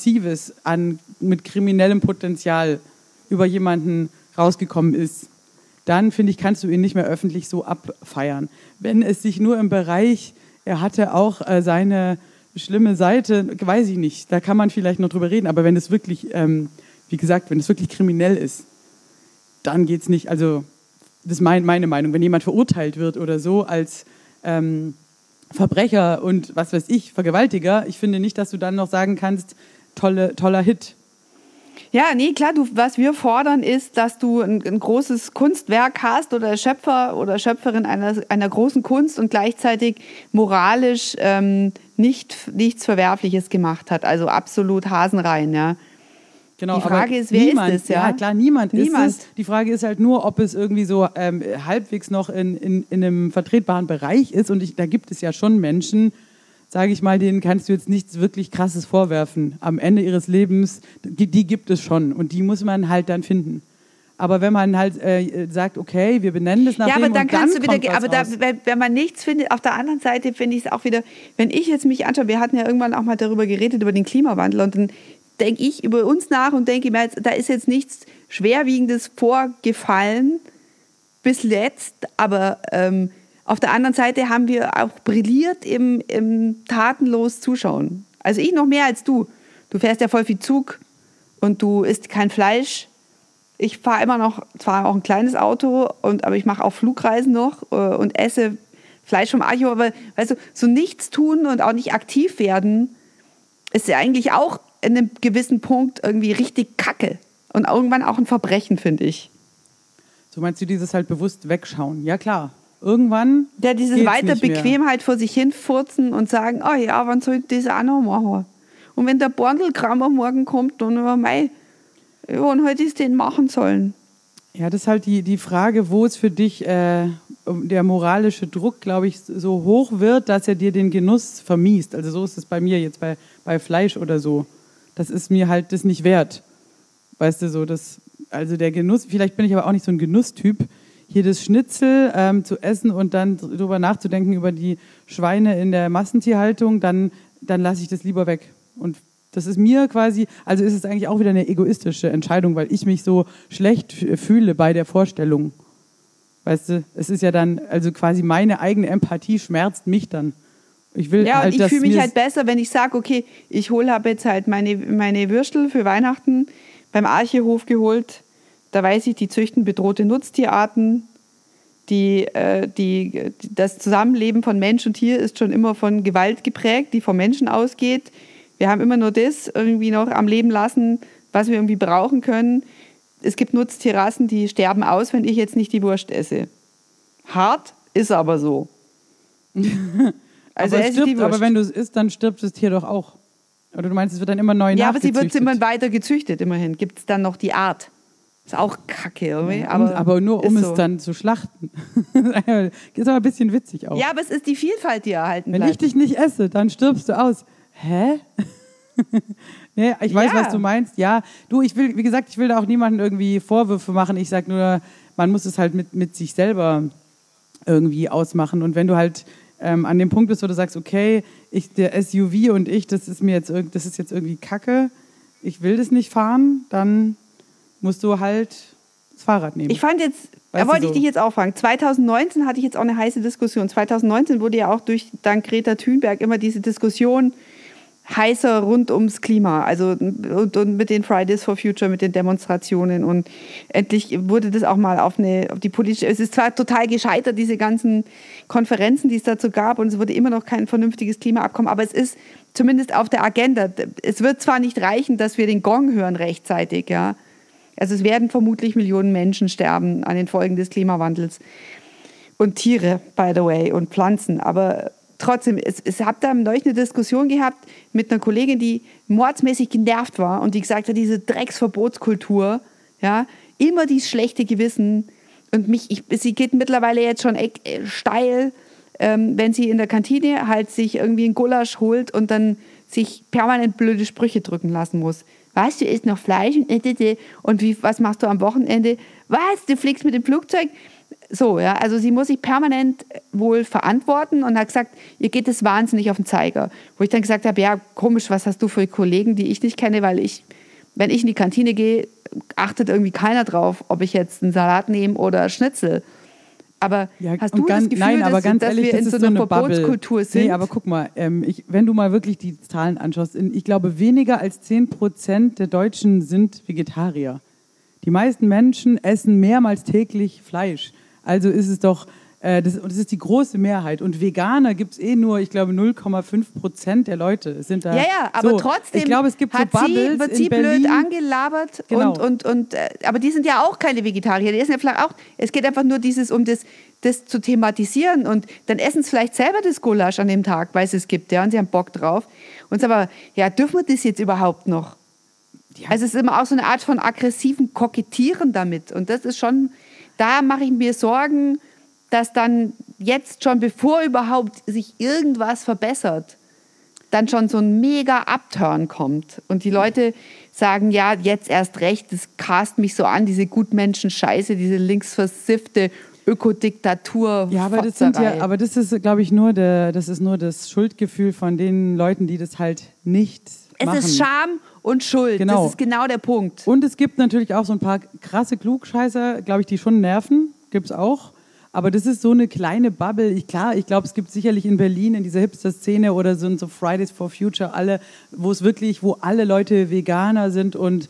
mit kriminellem Potenzial über jemanden rausgekommen ist, dann, finde ich, kannst du ihn nicht mehr öffentlich so abfeiern. Wenn es sich nur im Bereich, er hatte auch seine schlimme Seite, weiß ich nicht, da kann man vielleicht noch drüber reden, aber wenn es wirklich, wie gesagt, wenn es wirklich kriminell ist, dann geht's nicht, also das ist meine Meinung, wenn jemand verurteilt wird oder so als Verbrecher und was weiß ich, Vergewaltiger, ich finde nicht, dass du dann noch sagen kannst, toller Hit. Ja, nee, klar, was wir fordern ist, dass du ein großes Kunstwerk hast oder Schöpfer oder Schöpferin einer großen Kunst und gleichzeitig moralisch nichts Verwerfliches gemacht hat. Also absolut hasenrein, ja. Genau, die Frage ist, wer ist es? Ja, klar, niemand ist es. Die Frage ist halt nur, ob es irgendwie so halbwegs noch in einem vertretbaren Bereich ist. Und da gibt es ja schon Menschen, sage ich mal, denen kannst du jetzt nichts wirklich Krasses vorwerfen. Am Ende ihres Lebens, die gibt es schon. Und die muss man halt dann finden. Aber wenn man halt sagt, okay, wir benennen das nach dem, aber dann und kannst dann du wieder, aber wenn man nichts findet, auf der anderen Seite finde ich es auch wieder, wenn ich jetzt mich anschaue, wir hatten ja irgendwann auch mal darüber geredet, über den Klimawandel, und dann denke ich über uns nach und denke mir, da ist jetzt nichts Schwerwiegendes vorgefallen bis jetzt, aber auf der anderen Seite haben wir auch brilliert im tatenlos Zuschauen. Also ich noch mehr als du. Du fährst ja voll viel Zug und du isst kein Fleisch. Ich fahre immer noch, zwar auch ein kleines Auto, aber ich mache auch Flugreisen noch und esse Fleisch vom Archo, aber weißt du, so nichts tun und auch nicht aktiv werden, ist ja eigentlich auch in einem gewissen Punkt irgendwie richtig Kacke. Und irgendwann auch ein Verbrechen, finde ich. So meinst du dieses halt bewusst wegschauen? Ja, klar. Irgendwann. Ja, dieses weiter Bequemheit vor sich hin furzen und sagen, oh ja, wann soll ich das auch noch machen? Und wenn der Borndelkram am Morgen kommt, dann wann hätte ich es denn machen sollen? Ja, das ist halt die Frage, wo es für dich der moralische Druck, glaube ich, so hoch wird, dass er dir den Genuss vermiest. Also so ist es bei mir jetzt bei Fleisch oder so. Das ist mir halt das nicht wert. Weißt du, so also der Genuss, vielleicht bin ich aber auch nicht so ein Genusstyp, hier das Schnitzel zu essen und dann drüber nachzudenken über die Schweine in der Massentierhaltung, dann lasse ich das lieber weg. Und Das ist mir quasi, also ist es eigentlich auch wieder eine egoistische Entscheidung, weil ich mich so schlecht fühle bei der Vorstellung. Weißt du, es ist ja dann, also quasi meine eigene Empathie schmerzt mich dann. Ich will ja, halt, und ich fühle mich halt besser, wenn ich sage, okay, ich habe jetzt halt meine Würstel für Weihnachten beim Archehof geholt. Da weiß ich, die züchten bedrohte Nutztierarten. Das Zusammenleben von Mensch und Tier ist schon immer von Gewalt geprägt, die vom Menschen ausgeht. Wir haben immer nur das irgendwie noch am Leben lassen, was wir irgendwie brauchen können. Es gibt Nutztierrassen, die sterben aus, wenn ich jetzt nicht die Wurst esse. Hart, ist aber so. Also aber wenn du es isst, dann stirbt das Tier doch auch. Oder du meinst, es wird dann immer neu nachgezüchtet? Ja, aber sie wird immer weiter gezüchtet, immerhin. Gibt es dann noch die Art. Ist auch kacke, irgendwie. Aber nur um es so. dann zu schlachten. Ist aber ein bisschen witzig auch. Ja, aber es ist die Vielfalt, die erhalten bleibt. Wenn ich dich nicht esse, dann stirbst du aus. Hä? Nee, ich weiß, was du meinst. Ja, du, ich will da auch niemandem irgendwie Vorwürfe machen. Ich sag nur, man muss es halt mit sich selber irgendwie ausmachen. Und wenn du halt an dem Punkt bist, wo du sagst, okay, der SUV und ich, das ist jetzt irgendwie Kacke, ich will das nicht fahren, dann musst du halt das Fahrrad nehmen. Ich fand jetzt, da wollte ich dich jetzt auch fragen, 2019 hatte ich jetzt auch eine heiße Diskussion. 2019 wurde ja auch dank Greta Thunberg immer diese Diskussion heißer rund ums Klima, also und mit den Fridays for Future, mit den Demonstrationen, und endlich wurde das auch mal auf die politische, es ist zwar total gescheitert, diese ganzen Konferenzen, die es dazu gab, und es wurde immer noch kein vernünftiges Klimaabkommen, aber es ist zumindest auf der Agenda. Es wird zwar nicht reichen, dass wir den Gong hören rechtzeitig, ja, also es werden vermutlich Millionen Menschen sterben an den Folgen des Klimawandels und Tiere, by the way, und Pflanzen, aber trotzdem, ich habe da neulich eine Diskussion gehabt mit einer Kollegin, die mordsmäßig genervt war und die gesagt hat, diese Drecksverbotskultur, ja, immer dieses schlechte Gewissen, und sie geht mittlerweile jetzt schon steil, wenn sie in der Kantine halt sich irgendwie einen Gulasch holt und dann sich permanent blöde Sprüche drücken lassen muss. Was, du isst noch Fleisch und was machst du am Wochenende? Was, du fliegst mit dem Flugzeug? So, ja, also sie muss sich permanent wohl verantworten und hat gesagt, ihr geht es wahnsinnig auf den Zeiger. Wo ich dann gesagt habe, ja, komisch, was hast du für Kollegen, die ich nicht kenne, weil wenn ich in die Kantine gehe, achtet irgendwie keiner drauf, ob ich jetzt einen Salat nehme oder Schnitzel. Aber ja, hast du das Gefühl, dass wir in so einer Verbotskultur sind? Nee, aber guck mal, wenn du mal wirklich die Zahlen anschaust, ich glaube, weniger als 10% der Deutschen sind Vegetarier. Die meisten Menschen essen mehrmals täglich Fleisch. Also ist es doch, das ist die große Mehrheit. Und Veganer gibt es nur, ich glaube, 0,5% der Leute sind da. Ja, aber trotzdem ich glaube, es gibt wird sie blöd angelabert. Genau. Aber die sind ja auch keine Vegetarier. Die essen ja vielleicht auch. Es geht einfach nur um das zu thematisieren. Und dann essen sie vielleicht selber das Gulasch an dem Tag, weil es gibt, ja, und sie haben Bock drauf. Und aber, ja, dürfen wir das jetzt überhaupt noch? Ja. Also es ist immer auch so eine Art von aggressiven Kokettieren damit. Und das ist schon... Da mache ich mir Sorgen, dass dann jetzt schon, bevor überhaupt sich irgendwas verbessert, dann schon so ein mega Upturn kommt. Und die Leute sagen, ja, jetzt erst recht, das cast mich so an, diese Gutmenschen-Scheiße, diese linksversiffte Ökodiktatur. Ja, aber das ist, glaube ich, nur das Schuldgefühl von den Leuten, die das halt nicht machen. Es ist Scham und Schuld, genau. Das ist genau der Punkt. Und es gibt natürlich auch so ein paar krasse Klugscheißer, glaube ich, die schon nerven, gibt es auch. Aber das ist so eine kleine Bubble. Ich glaube, es gibt sicherlich in Berlin, in dieser Hipster-Szene oder so Fridays for Future, wo alle Leute Veganer sind und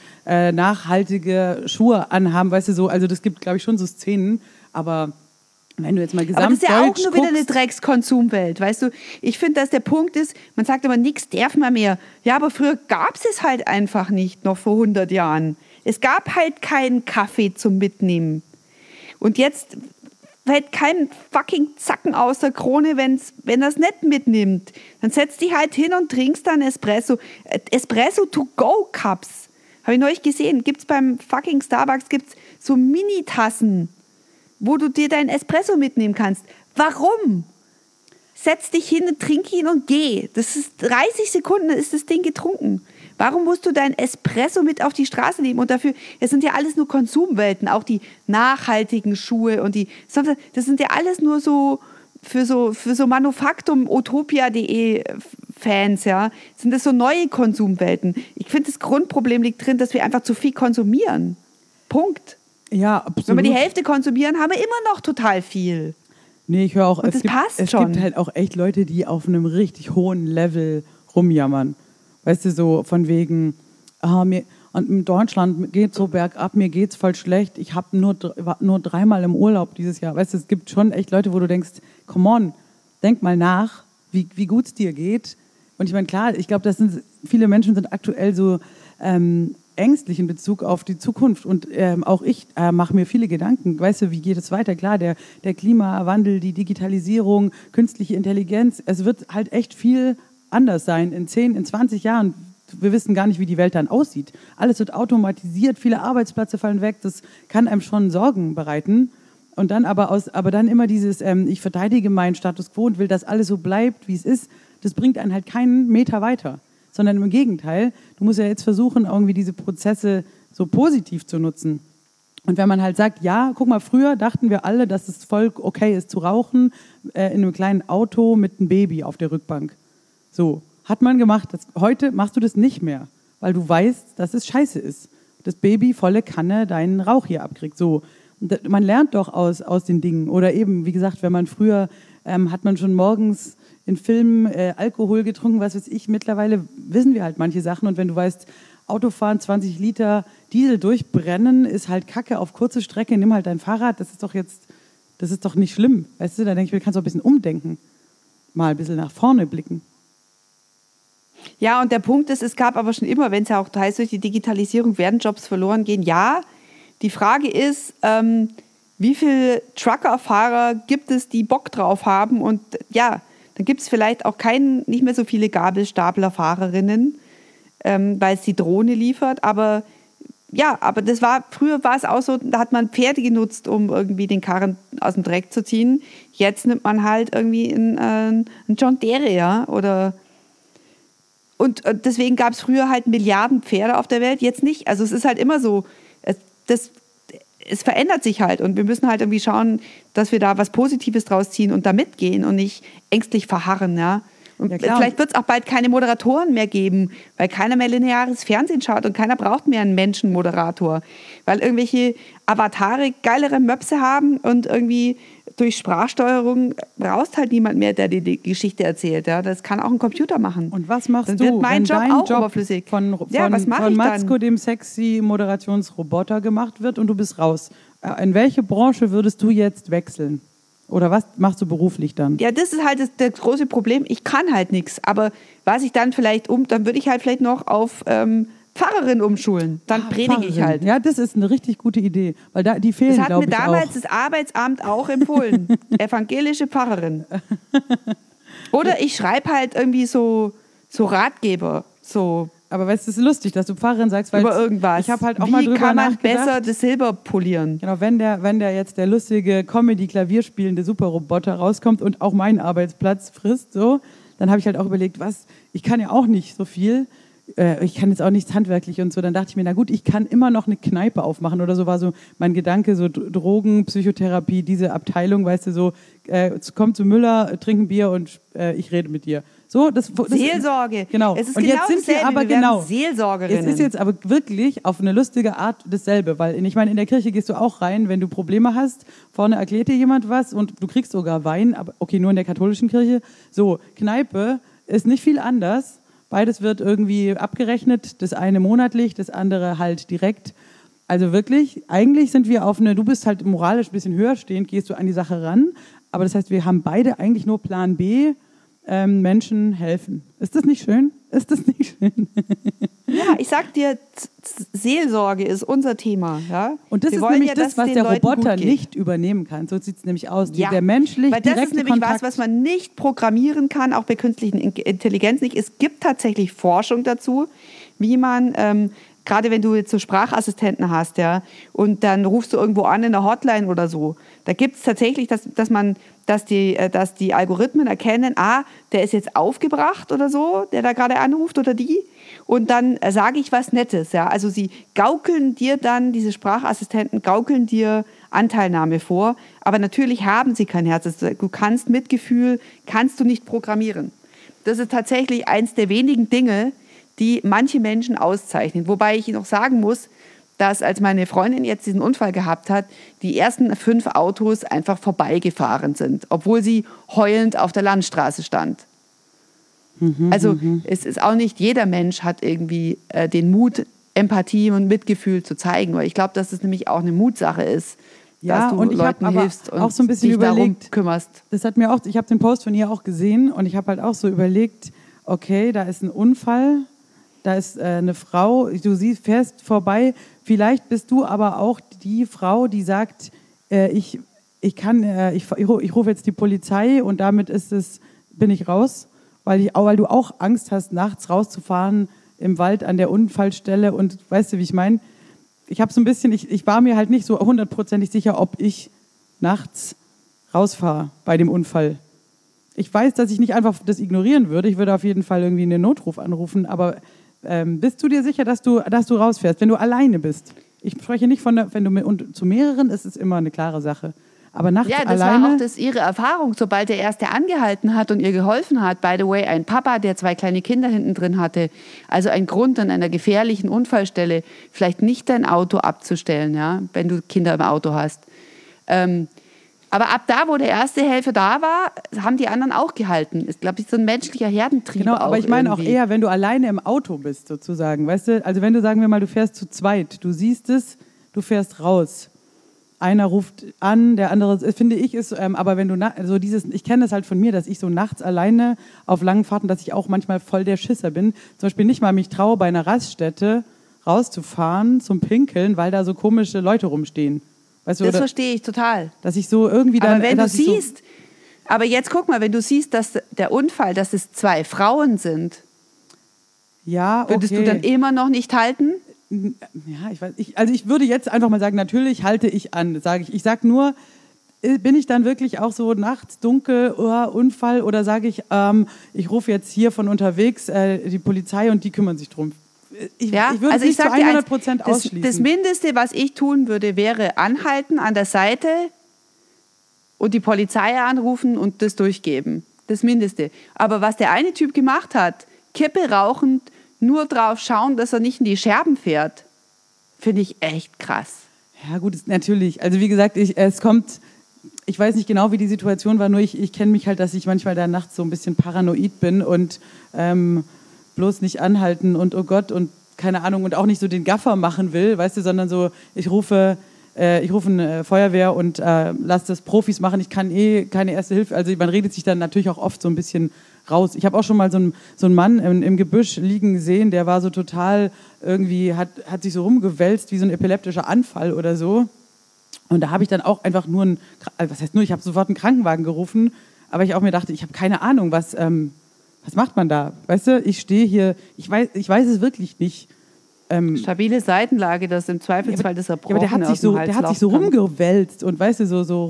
nachhaltige Schuhe anhaben, weißt du so. Also das gibt, glaube ich, schon so Szenen. Aber wenn du jetzt mal gesamtdeutsch guckst... Aber das ist ja auch nur wieder eine Dreckskonsumwelt, weißt du. Ich finde, dass der Punkt ist, man sagt immer, nichts darf man mehr. Ja, aber früher gab es halt einfach nicht, noch vor 100 Jahren. Es gab halt keinen Kaffee zum Mitnehmen. Und jetzt fällt kein fucking Zacken aus der Krone, wenn er es nicht mitnimmt. Dann setzt dich halt hin und trinkst dann Espresso. Espresso-to-go-Cups. Habe ich neulich gesehen. Gibt's beim fucking Starbucks, gibt's so Mini-Tassen, wo du dir deinen Espresso mitnehmen kannst. Warum? Setz dich hin, trink ihn und geh. Das ist 30 Sekunden, ist das Ding getrunken. Warum musst du deinen Espresso mit auf die Straße nehmen? Und dafür, es sind ja alles nur Konsumwelten, auch die nachhaltigen Schuhe und das sind ja alles nur so für so Manufaktum, utopia.de Fans, ja, sind das so neue Konsumwelten. Ich finde, das Grundproblem liegt drin, dass wir einfach zu viel konsumieren. Punkt. Ja, absolut. Wenn wir die Hälfte konsumieren, haben wir immer noch total viel. Nee, ich höre auch, Und es gibt halt auch echt Leute, die auf einem richtig hohen Level rumjammern. Weißt du, so von wegen, und in Deutschland geht so bergab, mir geht's voll schlecht. Ich habe nur 3-mal im Urlaub dieses Jahr. Weißt du, es gibt schon echt Leute, wo du denkst, come on, denk mal nach, wie gut es dir geht. Und ich meine, klar, ich glaube, viele Menschen sind aktuell so ängstlich in Bezug auf die Zukunft. Und auch ich mache mir viele Gedanken. Weißt du, wie geht es weiter? Klar, der Klimawandel, die Digitalisierung, künstliche Intelligenz. Es wird halt echt viel anders sein in 10, in 20 Jahren. Wir wissen gar nicht, wie die Welt dann aussieht. Alles wird automatisiert, viele Arbeitsplätze fallen weg. Das kann einem schon Sorgen bereiten. Und dann aber dann immer dieses, ich verteidige meinen Status quo und will, dass alles so bleibt, wie es ist. Das bringt einen halt keinen Meter weiter. Sondern im Gegenteil, du musst ja jetzt versuchen, irgendwie diese Prozesse so positiv zu nutzen. Und wenn man halt sagt, ja, guck mal, früher dachten wir alle, dass es voll okay ist zu rauchen in einem kleinen Auto mit einem Baby auf der Rückbank. So, hat man gemacht. Heute machst du das nicht mehr, weil du weißt, dass es scheiße ist. Das Baby volle Kanne deinen Rauch hier abkriegt. So, und man lernt doch aus den Dingen. Oder eben, wie gesagt, wenn man früher, hat man schon morgens in Filmen Alkohol getrunken, was weiß ich. Mittlerweile wissen wir halt manche Sachen. Und wenn du weißt, Autofahren, 20 Liter Diesel durchbrennen, ist halt Kacke auf kurze Strecke, nimm halt dein Fahrrad, das ist doch nicht schlimm. Weißt du, da denke ich mir, kannst du ein bisschen umdenken. Mal ein bisschen nach vorne blicken. Ja, und der Punkt ist, es gab aber schon immer, wenn es ja auch heißt, durch die Digitalisierung werden Jobs verloren gehen. Ja, die Frage ist, wie viele Truckerfahrer gibt es, die Bock drauf haben? Und ja, dann gibt es vielleicht auch nicht mehr so viele Gabelstaplerfahrerinnen, weil es die Drohne liefert. Aber ja, früher war es auch so, da hat man Pferde genutzt, um irgendwie den Karren aus dem Dreck zu ziehen. Jetzt nimmt man halt irgendwie einen John Deere, ja, oder... Und deswegen gab es früher halt Milliarden Pferde auf der Welt, jetzt nicht. Also es ist halt immer so, es verändert sich halt und wir müssen halt irgendwie schauen, dass wir da was Positives draus ziehen und da mitgehen und nicht ängstlich verharren, ja. Und ja, vielleicht wird es auch bald keine Moderatoren mehr geben, weil keiner mehr lineares Fernsehen schaut und keiner braucht mehr einen Menschenmoderator, weil irgendwelche Avatare geilere Möpse haben und irgendwie durch Sprachsteuerung brauchst halt niemand mehr, der dir die Geschichte erzählt. Ja? Das kann auch ein Computer machen. Und was machst dann du, wird mein wenn Job dein auch Job überflüssig. von Matzko, dem sexy Moderationsroboter, gemacht wird und du bist raus? In welche Branche würdest du jetzt wechseln? Oder was machst du beruflich dann? Ja, das ist halt das große Problem. Ich kann halt nichts. Aber was ich dann dann würde ich halt vielleicht noch auf Pfarrerin umschulen. Dann predige ich halt. Ja, das ist eine richtig gute Idee. Weil die fehlen, glaube ich, auch. Das hat mir damals das Arbeitsamt auch empfohlen. Evangelische Pfarrerin. Oder ich schreibe halt irgendwie so Ratgeber. Aber weißt du, es ist lustig, dass du Pfarrerin sagst, weil über irgendwas. Ich habe halt auch mal drüber nachgedacht. Wie kann man besser das Silber polieren? Genau, wenn der jetzt der lustige Comedy-Klavierspielende Superroboter rauskommt und auch meinen Arbeitsplatz frisst, so, dann habe ich halt auch überlegt, ich kann ja auch nicht so viel. Ich kann jetzt auch nichts handwerklich und so. Dann dachte ich mir, na gut, ich kann immer noch eine Kneipe aufmachen oder so, war so mein Gedanke, so Drogen, Psychotherapie, diese Abteilung, weißt du, so, komm zu Müller, trink ein Bier und ich rede mit dir. So, das Seelsorge. Genau. Es ist und genau jetzt sind wir aber Seelsorgerinnen. Es ist jetzt aber wirklich auf eine lustige Art dasselbe, weil ich meine, in der Kirche gehst du auch rein, wenn du Probleme hast, vorne erklärt dir jemand was und du kriegst sogar Wein, aber okay, nur in der katholischen Kirche. So, Kneipe ist nicht viel anders. Beides wird irgendwie abgerechnet, das eine monatlich, das andere halt direkt. Also wirklich, eigentlich sind wir du bist halt moralisch ein bisschen höher stehend, gehst du an die Sache ran, aber das heißt, wir haben beide eigentlich nur Plan B, Menschen helfen. Ist das nicht schön? Ist das nicht schön? Ja, ich sag dir, Seelsorge ist unser Thema. Ja? Und das ist nämlich das, was der Roboter nicht übernehmen kann. So sieht es nämlich aus. Ja, der menschlich weil das ist nämlich was man nicht programmieren kann, auch bei künstlichen Intelligenz nicht. Es gibt tatsächlich Forschung dazu, wie man, gerade wenn du jetzt so Sprachassistenten hast, ja, und dann rufst du irgendwo an in der Hotline oder so, da gibt es tatsächlich, dass die Algorithmen erkennen, der ist jetzt aufgebracht oder so, der da gerade anruft oder die. Und dann sage ich was Nettes. Ja? Also sie gaukeln dir dann, diese Sprachassistenten gaukeln dir Anteilnahme vor. Aber natürlich haben sie kein Herz. Du kannst Mitgefühl, kannst du nicht programmieren. das ist tatsächlich eins der wenigen Dinge, die manche Menschen auszeichnen. Wobei ich noch sagen muss, dass als meine Freundin jetzt diesen Unfall gehabt hat, die ersten 5 Autos einfach vorbeigefahren sind, obwohl sie heulend auf der Landstraße stand. Also es ist auch nicht jeder Mensch hat irgendwie den Mut, Empathie und Mitgefühl zu zeigen. Weil ich glaube, dass es nämlich auch eine Mutsache ist, dass du und ich Leuten aber hilfst und auch so ein bisschen dich darum überlegt, kümmerst. Das hat mir auch, ich habe den Post von ihr auch gesehen und ich habe halt auch so überlegt, okay, da ist ein Unfall, da ist eine Frau, du fährst vorbei, vielleicht bist du aber auch die Frau, die sagt, ich rufe jetzt die Polizei und damit bin ich raus, weil du auch Angst hast, nachts rauszufahren im Wald an der Unfallstelle und weißt du, wie ich meine? Ich habe so ein bisschen, ich war mir halt nicht so 100%ig sicher, ob ich nachts rausfahre bei dem Unfall. Ich weiß, dass ich nicht einfach das ignorieren würde. Ich würde auf jeden Fall irgendwie einen Notruf anrufen. Aber bist du dir sicher, dass du rausfährst, wenn du alleine bist? Ich spreche nicht wenn du zu mehreren, ist es immer eine klare Sache. Aber nachts alleine... Ja, das war auch ihre Erfahrung. Sobald der Erste angehalten hat und ihr geholfen hat, by the way, ein Papa, der 2 kleine Kinder hinten drin hatte, also ein Grund an einer gefährlichen Unfallstelle, vielleicht nicht dein Auto abzustellen, ja, wenn du Kinder im Auto hast. Aber ab da, wo der erste Helfer da war, haben die anderen auch gehalten. Ist, glaube ich, so ein menschlicher Herdentrieb. Genau, aber ich meine auch eher, wenn du alleine im Auto bist, sozusagen. Weißt du, also wenn du, sagen wir mal, du fährst zu zweit, du siehst es, du fährst raus. Einer ruft an, der andere, finde ich, ist, aber wenn du, ich kenne das halt von mir, dass ich so nachts alleine auf langen Fahrten, dass ich auch manchmal voll der Schisser bin. Zum Beispiel nicht mal mich traue, bei einer Raststätte rauszufahren zum Pinkeln, weil da so komische Leute rumstehen. Weißt du, das verstehe ich total. Dass ich so irgendwie dann... Aber wenn du siehst, aber jetzt guck mal, wenn du siehst, dass der Unfall, dass es 2 Frauen sind, ja, okay. Würdest du dann immer noch nicht halten? Ja, ich weiß. Ich würde jetzt einfach mal sagen, natürlich halte ich an, sage ich. Ich sage nur, bin ich dann wirklich auch so nachts dunkel, Unfall, oder sage ich, ich rufe jetzt hier von unterwegs die Polizei und die kümmern sich drum. Ich würde es nicht zu 100% ausschließen. Das Mindeste, was ich tun würde, wäre anhalten an der Seite und die Polizei anrufen und das durchgeben. Das Mindeste. Aber was der eine Typ gemacht hat, Kippe rauchend, nur drauf schauen, dass er nicht in die Scherben fährt, finde ich echt krass. Ja gut, natürlich. Also wie gesagt, ich weiß nicht genau, wie die Situation war, nur ich kenne mich halt, dass ich manchmal da nachts so ein bisschen paranoid bin und bloß nicht anhalten und oh Gott und keine Ahnung und auch nicht so den Gaffer machen will, weißt du, sondern so, ich rufe eine Feuerwehr und lasse das Profis machen, ich kann keine Erste Hilfe, also man redet sich dann natürlich auch oft so ein bisschen raus. Ich habe auch schon mal so einen Mann im Gebüsch liegen gesehen, der war so total irgendwie, hat sich so rumgewälzt wie so ein epileptischer Anfall oder so. Und da habe ich dann auch einfach ich habe sofort einen Krankenwagen gerufen, aber ich auch mir dachte, ich habe keine Ahnung, was macht man da? Weißt du, ich stehe hier, ich weiß es wirklich nicht. Stabile Seitenlage, das im Zweifelsfall das Erbrochene der hat sich so rumgewälzt und weißt du,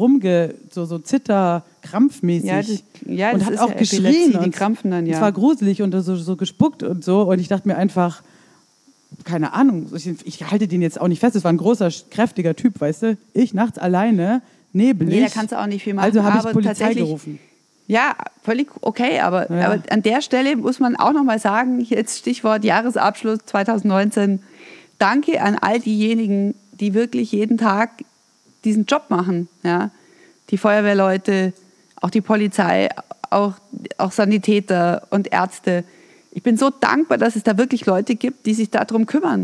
so zitterkrampfmäßig. Ja, und das hat ist auch ja geschrien. die krampfen dann, ja. Es war gruselig und so gespuckt und so. Und ich dachte mir einfach, keine Ahnung, ich halte den jetzt auch nicht fest. Es war ein großer, kräftiger Typ, weißt du. Ich nachts alleine, nebelig. Nee, da kannst du auch nicht viel machen. Also habe ich Polizei gerufen. Ja, völlig okay, aber an der Stelle muss man auch noch mal sagen, jetzt Stichwort Jahresabschluss 2019, danke an all diejenigen, die wirklich jeden Tag diesen Job machen. Ja? Die Feuerwehrleute, auch die Polizei, auch Sanitäter und Ärzte. Ich bin so dankbar, dass es da wirklich Leute gibt, die sich darum kümmern.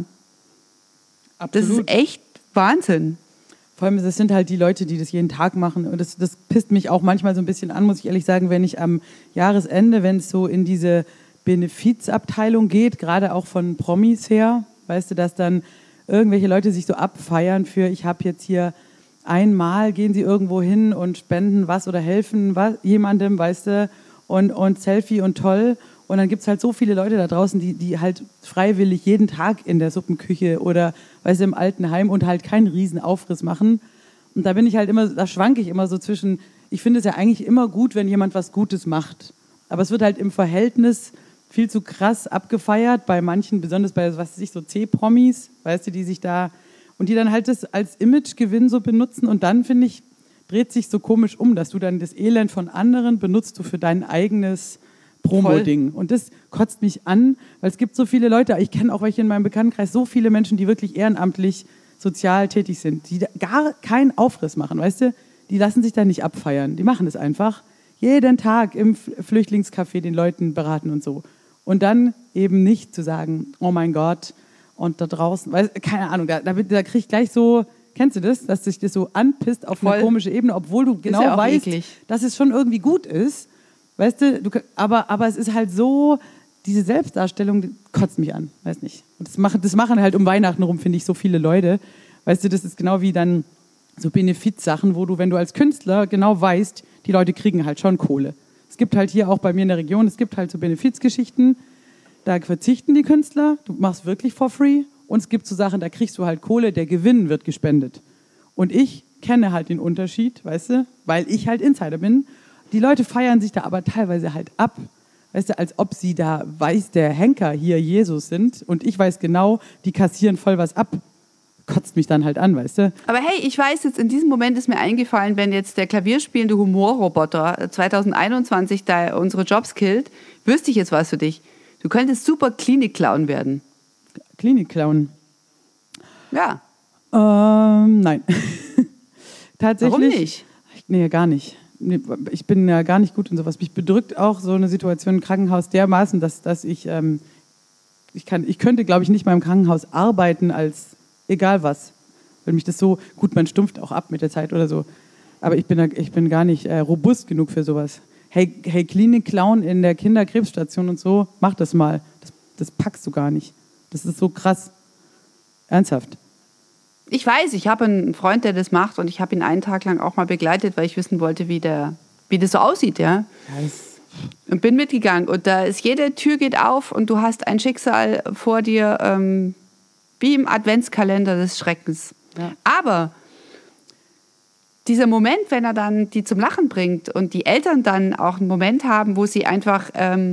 Absolut. Das ist echt Wahnsinn. Vor allem, das sind halt die Leute, die das jeden Tag machen. Und das pisst mich auch manchmal so ein bisschen an, muss ich ehrlich sagen, wenn ich am Jahresende, wenn es so in diese Benefizabteilung geht, gerade auch von Promis her, weißt du, dass dann irgendwelche Leute sich so abfeiern für, ich habe jetzt hier einmal, gehen sie irgendwo hin und spenden was oder helfen jemandem, weißt du, und Selfie und toll. Und dann gibt es halt so viele Leute da draußen, die halt freiwillig jeden Tag in der Suppenküche oder, weißt du, im Altenheim und halt keinen riesen Aufriss machen. Und da schwanke ich immer so zwischen, ich finde es ja eigentlich immer gut, wenn jemand was Gutes macht. Aber es wird halt im Verhältnis viel zu krass abgefeiert bei manchen, besonders bei, so C-Promis, weißt du, die sich da, und die dann halt das als Imagegewinn so benutzen. Und dann, finde ich, dreht sich so komisch um, dass du dann das Elend von anderen benutzt du für dein eigenes Promo-Ding. Und das kotzt mich an, weil es gibt so viele Leute, ich kenne auch welche in meinem Bekanntenkreis, so viele Menschen, die wirklich ehrenamtlich sozial tätig sind, die gar keinen Aufriss machen, weißt du? Die lassen sich da nicht abfeiern, die machen es einfach. Jeden Tag im Flüchtlingscafé den Leuten beraten und so. Und dann eben nicht zu sagen, oh mein Gott, und da draußen, keine Ahnung, da krieg ich gleich so, kennst du das, dass sich das so anpisst auf eine komische Ebene, obwohl du genau weißt, dass es schon irgendwie gut ist, weißt du, aber es ist halt so, diese Selbstdarstellung die kotzt mich an, weiß nicht. Und das machen halt um Weihnachten rum, finde ich, so viele Leute, weißt du, das ist genau wie dann so Benefizsachen, wo du, wenn du als Künstler genau weißt, die Leute kriegen halt schon Kohle. Es gibt halt hier auch bei mir in der Region, es gibt halt so Benefizgeschichten, da verzichten die Künstler, du machst wirklich for free. Und es gibt so Sachen, da kriegst du halt Kohle, der Gewinn wird gespendet. Und ich kenne halt den Unterschied, weißt du, weil ich halt Insider bin. Die Leute feiern sich da aber teilweise halt ab, weißt du, als ob sie da, weiß der Henker hier Jesus sind. Und ich weiß genau, die kassieren voll was ab. Kotzt mich dann halt an, weißt du. Aber hey, ich weiß jetzt, in diesem Moment ist mir eingefallen, wenn jetzt der klavierspielende Humorroboter 2021 da unsere Jobs killt, wüsste ich jetzt was für dich. Du könntest super Klinik-Clown werden. Klinik-Clown? Ja. Nein. Tatsächlich. Warum nicht? Nee, gar nicht. Nee, ich bin ja gar nicht gut in sowas. Mich bedrückt auch so eine Situation im Krankenhaus dermaßen, dass ich könnte, glaube ich, nicht mal im Krankenhaus arbeiten als egal was. Weil mich das so, gut, man stumpft auch ab mit der Zeit oder so. Aber ich bin gar nicht robust genug für sowas. Hey, Klinik-Clown in der Kinderkrebsstation und so, mach das mal. Das packst du gar nicht. Das ist so krass. Ernsthaft. Ich weiß, ich habe einen Freund, der das macht und ich habe ihn einen Tag lang auch mal begleitet, weil ich wissen wollte, wie das so aussieht, ja. Und bin mitgegangen und da ist jede Tür geht auf und du hast ein Schicksal vor dir, wie im Adventskalender des Schreckens. Ja. Aber dieser Moment, wenn er dann die zum Lachen bringt und die Eltern dann auch einen Moment haben, wo sie einfach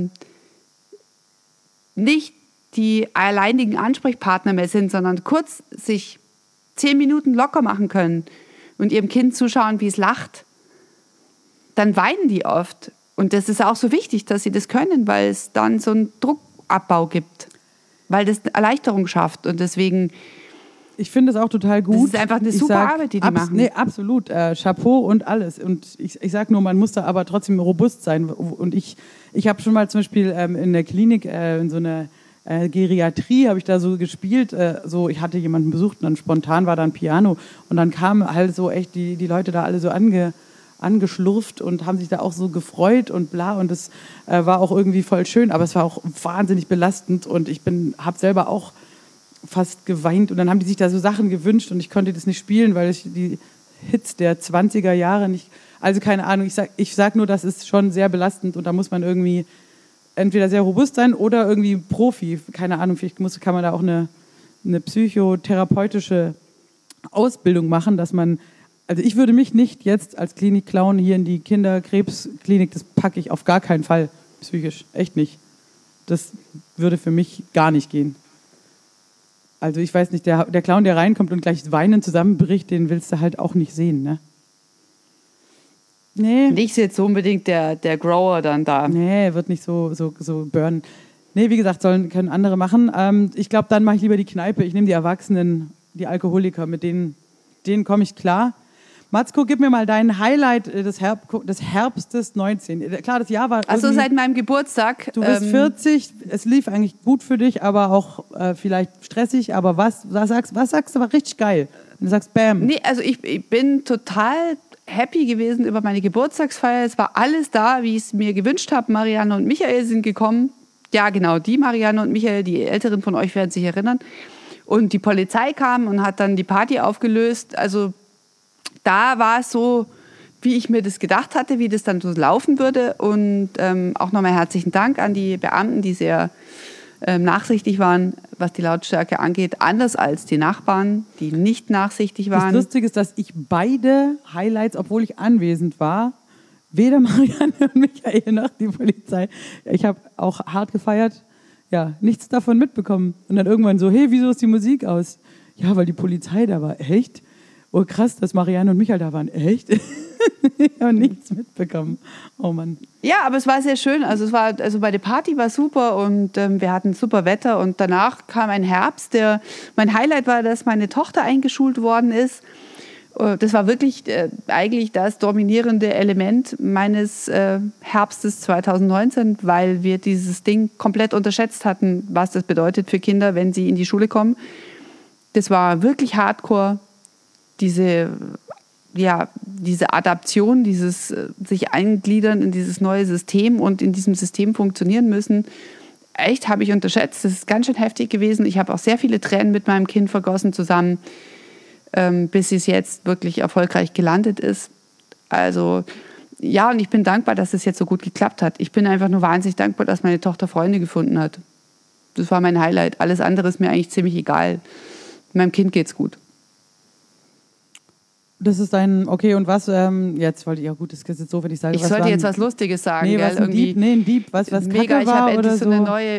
nicht die alleinigen Ansprechpartner mehr sind, sondern kurz sich 10 Minuten locker machen können und ihrem Kind zuschauen, wie es lacht, dann weinen die oft. Und das ist auch so wichtig, dass sie das können, weil es dann so einen Druckabbau gibt, weil das Erleichterung schafft. Und deswegen... Ich finde es auch total gut. Das ist einfach eine super Arbeit, die machen. Nee, absolut. Chapeau und alles. Und ich sage nur, man muss da aber trotzdem robust sein. Und ich habe schon mal zum Beispiel in der Klinik, in so einer Geriatrie, habe ich da so gespielt. Ich hatte jemanden besucht und dann spontan war da ein Piano. Und dann kamen halt so echt die Leute da alle so angeschlurft und haben sich da auch so gefreut und bla. Und das war auch irgendwie voll schön. Aber es war auch wahnsinnig belastend. Und ich habe selber auch fast geweint und dann haben die sich da so Sachen gewünscht und ich konnte das nicht spielen, weil ich die Hits der 20er Jahre nicht, also keine Ahnung, ich sag nur, das ist schon sehr belastend und da muss man irgendwie entweder sehr robust sein oder irgendwie Profi, keine Ahnung, vielleicht kann man da auch eine psychotherapeutische Ausbildung machen, dass man, also ich würde mich nicht jetzt als Klinik-Clown hier in die Kinderkrebsklinik, das packe ich auf gar keinen Fall psychisch, echt nicht. Das würde für mich gar nicht gehen. Also ich weiß nicht, der Clown, der reinkommt und gleich weinend zusammenbricht, den willst du halt auch nicht sehen, ne? Nee. Nicht jetzt so unbedingt der Grower dann da. Nee, wird nicht so burnen. Nee, wie gesagt, können andere machen. Ich glaube, dann mache ich lieber die Kneipe. Ich nehme die Erwachsenen, die Alkoholiker, mit denen komme ich klar. Matzko, gib mir mal dein Highlight des Herbstes 19. Klar, das Jahr war also seit meinem Geburtstag. Du bist 40, es lief eigentlich gut für dich, aber auch vielleicht stressig. Aber was sagst du, war richtig geil? Und du sagst, bam. Nee, also ich bin total happy gewesen über meine Geburtstagsfeier. Es war alles da, wie ich es mir gewünscht habe. Marianne und Michael sind gekommen. Ja, genau, die Marianne und Michael, die Älteren von euch werden sich erinnern. Und die Polizei kam und hat dann die Party aufgelöst. Also da war es so, wie ich mir das gedacht hatte, wie das dann so laufen würde. Und auch nochmal herzlichen Dank an die Beamten, die sehr nachsichtig waren, was die Lautstärke angeht. Anders als die Nachbarn, die nicht nachsichtig waren. Das Lustige ist, dass ich beide Highlights, obwohl ich anwesend war, weder Marianne und Michael noch die Polizei, ich habe auch hart gefeiert, ja, nichts davon mitbekommen. Und dann irgendwann so, hey, wieso ist die Musik aus? Ja, weil die Polizei da war. Echt? Oh krass, dass Marianne und Michael da waren. Echt? Ich habe nichts mitbekommen. Oh Mann. Ja, aber es war sehr schön. Also meine Party war super und wir hatten super Wetter und danach kam ein Herbst. Mein Highlight war, dass meine Tochter eingeschult worden ist. Das war wirklich eigentlich das dominierende Element meines Herbstes 2019, weil wir dieses Ding komplett unterschätzt hatten, was das bedeutet für Kinder, wenn sie in die Schule kommen. Das war wirklich hardcore, diese Adaption, dieses sich eingliedern in dieses neue System und in diesem System funktionieren müssen. Echt, habe ich unterschätzt. Das ist ganz schön heftig gewesen. Ich habe auch sehr viele Tränen mit meinem Kind vergossen zusammen, bis es jetzt wirklich erfolgreich gelandet ist. Also ja, und ich bin dankbar, dass es jetzt so gut geklappt hat. Ich bin einfach nur wahnsinnig dankbar, dass meine Tochter Freunde gefunden hat. Das war mein Highlight. Alles andere ist mir eigentlich ziemlich egal. Meinem Kind geht's gut. Das ist okay, und was, jetzt wollte ich, ja gut, das ist jetzt so, wenn ich sage, ich sollte jetzt was Lustiges sagen, nee, gell? Was ein Dieb, was mega, Kacke war ich habe oder endlich so eine neue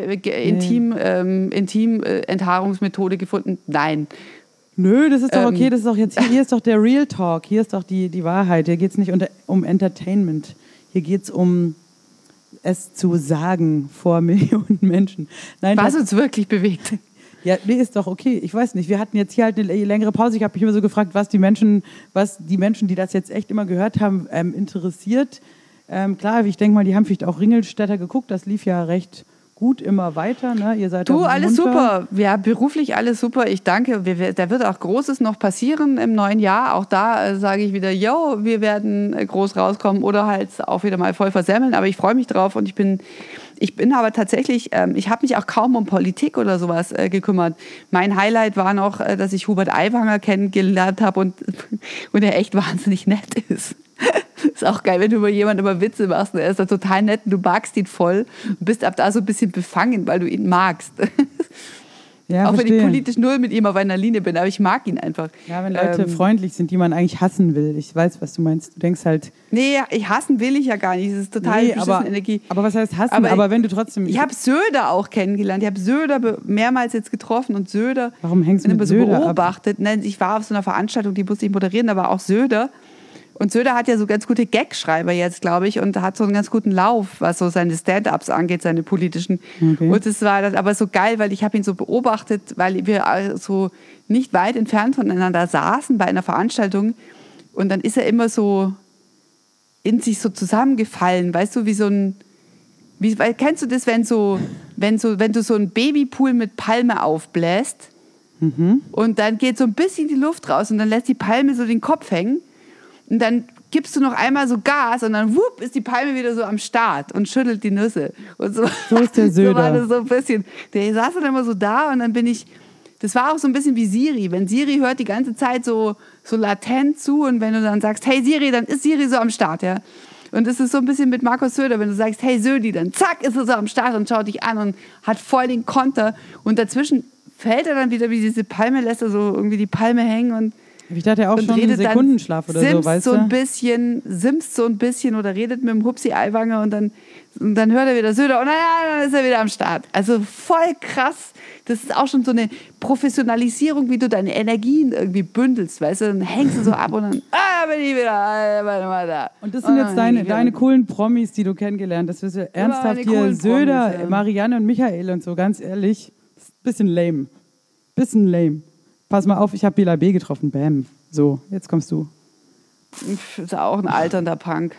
Intim-Enthaarungsmethode gefunden. Nein. Nö, das ist doch okay, das ist doch jetzt, hier ist doch der Real Talk, hier ist doch die Wahrheit, hier geht es nicht um Entertainment, hier geht es um es zu sagen vor Millionen Menschen. Nein, was uns wirklich bewegt. Ja, nee, ist doch okay. Ich weiß nicht. Wir hatten jetzt hier halt eine längere Pause. Ich habe mich immer so gefragt, was die Menschen, die das jetzt echt immer gehört haben, interessiert. Klar, ich denke mal, die haben vielleicht auch Ringelstädter geguckt. Das lief ja recht gut immer weiter. Ne? Ihr seid alles super. Ja, beruflich alles super. Ich danke. Da wird auch Großes noch passieren im neuen Jahr. Auch da sage ich wieder, wir werden groß rauskommen oder halt auch wieder mal voll versemmeln. Aber ich freue mich drauf und ich bin aber tatsächlich, ich habe mich auch kaum um Politik oder sowas gekümmert. Mein Highlight war noch, dass ich Hubert Aiwanger kennengelernt habe und er echt wahnsinnig nett ist. Ist auch geil, wenn du über jemanden immer Witze machst. Er ist da total nett und du magst ihn voll und bist ab da so ein bisschen befangen, weil du ihn magst. Ja, auch wenn ich politisch null mit ihm auf einer Linie bin, aber ich mag ihn einfach. Ja, wenn Leute freundlich sind, die man eigentlich hassen will. Ich weiß, was du meinst. Du denkst halt... Nee, hassen will ich ja gar nicht. Das ist total beschissene Energie. Aber was heißt hassen? Aber wenn du trotzdem... Ich habe Söder auch kennengelernt. Ich habe Söder mehrmals jetzt getroffen und Söder... Warum hängst du mit Söder beobachtet? Nein, ich war auf so einer Veranstaltung, die musste ich moderieren, da war auch Söder. Und Söder hat ja so ganz gute Gagschreiber jetzt, glaube ich, und hat so einen ganz guten Lauf, was so seine Stand-ups angeht, seine politischen. Okay. Und das war dann aber so geil, weil ich habe ihn so beobachtet, weil wir so nicht weit entfernt voneinander saßen bei einer Veranstaltung. Und dann ist er immer so in sich so zusammengefallen, weißt du, kennst du das, wenn du so einen Babypool mit Palme aufbläst und dann geht so ein bisschen die Luft raus und dann lässt die Palme so den Kopf hängen. Und dann gibst du noch einmal so Gas und dann wupp, ist die Palme wieder so am Start und schüttelt die Nüsse. Und so ist der Söder. So war das so ein bisschen. Der saß dann immer so da und dann das war auch so ein bisschen wie Siri. Wenn Siri hört die ganze Zeit so latent zu und wenn du dann sagst, hey Siri, dann ist Siri so am Start, ja. Und es ist so ein bisschen mit Markus Söder, wenn du sagst, hey Södi, dann zack, ist er so am Start und schaut dich an und hat voll den Konter. Und dazwischen fällt er dann wieder wie diese Palme, lässt er so irgendwie die Palme hängen und ich dachte auch schon einen Sekundenschlaf oder so, weißt du? Simst so ein bisschen oder redet mit dem Hupsi Aiwanger und dann hört er wieder Söder und dann ist er wieder am Start. Also voll krass. Das ist auch schon so eine Professionalisierung, wie du deine Energien irgendwie bündelst, weißt du? Dann hängst du so ab und dann bin ich wieder mal da. Und das sind jetzt deine coolen Promis, die du kennengelernt hast. Das ist ernsthaft hier Söder, Promis, ja. Marianne und Michael und so, ganz ehrlich. Bisschen lame. Pass mal auf, ich habe Bela B. getroffen. Bam. So, jetzt kommst du. Ist auch ein alternder Punk.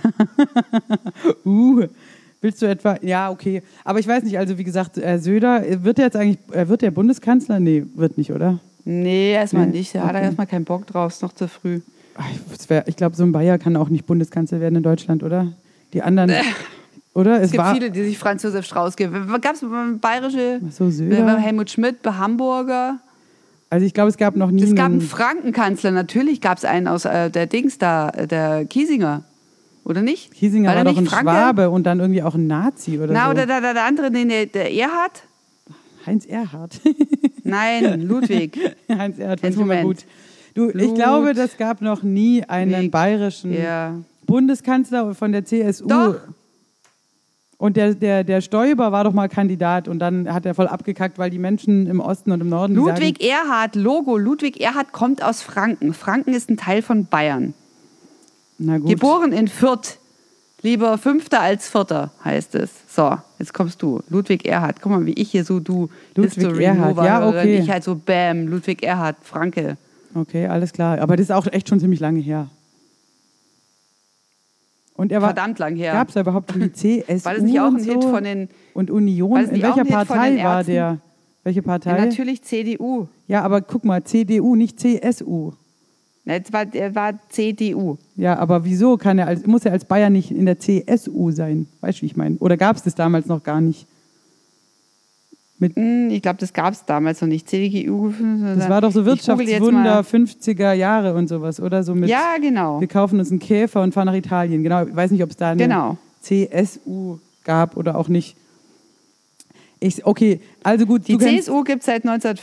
Willst du etwa... Ja, okay. Aber ich weiß nicht, also wie gesagt, Söder, wird der Bundeskanzler? Nee, wird nicht, oder? Nee, erstmal nicht. Da hat er erstmal keinen Bock drauf, ist noch zu früh. Ich glaube, so ein Bayer kann auch nicht Bundeskanzler werden in Deutschland, oder? Die anderen... Oder? Es gibt viele, die sich Franz Josef Strauß geben. Gab es bayerische... Söder? Helmut Schmidt, Hamburger... Also ich glaube, es gab noch nie... Es gab einen Frankenkanzler, natürlich gab es einen aus der Kiesinger, oder nicht? Kiesinger war doch ein Franke? Schwabe und dann irgendwie auch ein Nazi oder so. Oder der andere, der Erhard? Heinz Erhard. Nein, Ludwig. Heinz Erhard, fand ich immer gut. Ich glaube, das gab noch nie einen bayerischen Bundeskanzler von der CSU. Doch. Und der Stoiber war doch mal Kandidat und dann hat er voll abgekackt, weil die Menschen im Osten und im Norden... Ludwig Erhard, Logo. Ludwig Erhard kommt aus Franken. Franken ist ein Teil von Bayern. Na gut. Geboren in Fürth. Lieber Fünfter als Vierter, heißt es. So, jetzt kommst du. Ludwig Erhard. Guck mal, wie ich hier so, du Ludwig Erhard, ja, okay. Ich halt so, bam, Ludwig Erhard, Franke. Okay, alles klar. Aber das ist auch echt schon ziemlich lange her. Und er war Verdammt lang her. Gab es da überhaupt schon die CSU War das nicht auch ein und so? Hit von den... Und Union? In welcher Partei war der? Welche Partei? Ja, natürlich CDU. Ja, aber guck mal, CDU, nicht CSU. Er war CDU. Ja, aber wieso muss er als Bayern nicht in der CSU sein? Weißt du, wie ich meine? Oder gab es das damals noch gar nicht? Ich glaube, das gab es damals noch nicht. CDU. Das war doch so Wirtschaftswunder 50er Jahre und sowas, oder? So mit, ja, genau. Wir kaufen uns einen Käfer und fahren nach Italien. Genau, ich weiß nicht, ob es da eine CSU gab oder auch nicht. Okay, also gut. Die CSU gibt es seit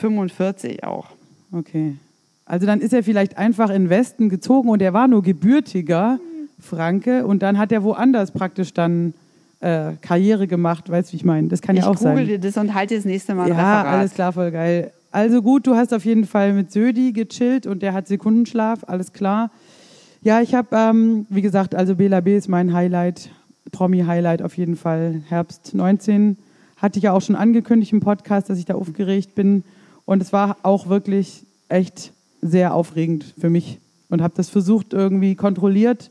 1945 auch. Okay. Also dann ist er vielleicht einfach in den Westen gezogen und er war nur gebürtiger Franke und dann hat er woanders praktisch dann Karriere gemacht, weißt du, wie ich meine? Das kann ja auch sein. Ich google dir das und halte das nächste Mal ein Referat. Alles klar, voll geil. Also gut, du hast auf jeden Fall mit Södi gechillt und der hat Sekundenschlaf, alles klar. Ja, ich habe, wie gesagt, also Bela B. ist mein Highlight, Promi-Highlight auf jeden Fall. Herbst 19 hatte ich ja auch schon angekündigt im Podcast, dass ich da aufgeregt bin und es war auch wirklich echt sehr aufregend für mich und habe das versucht irgendwie kontrolliert,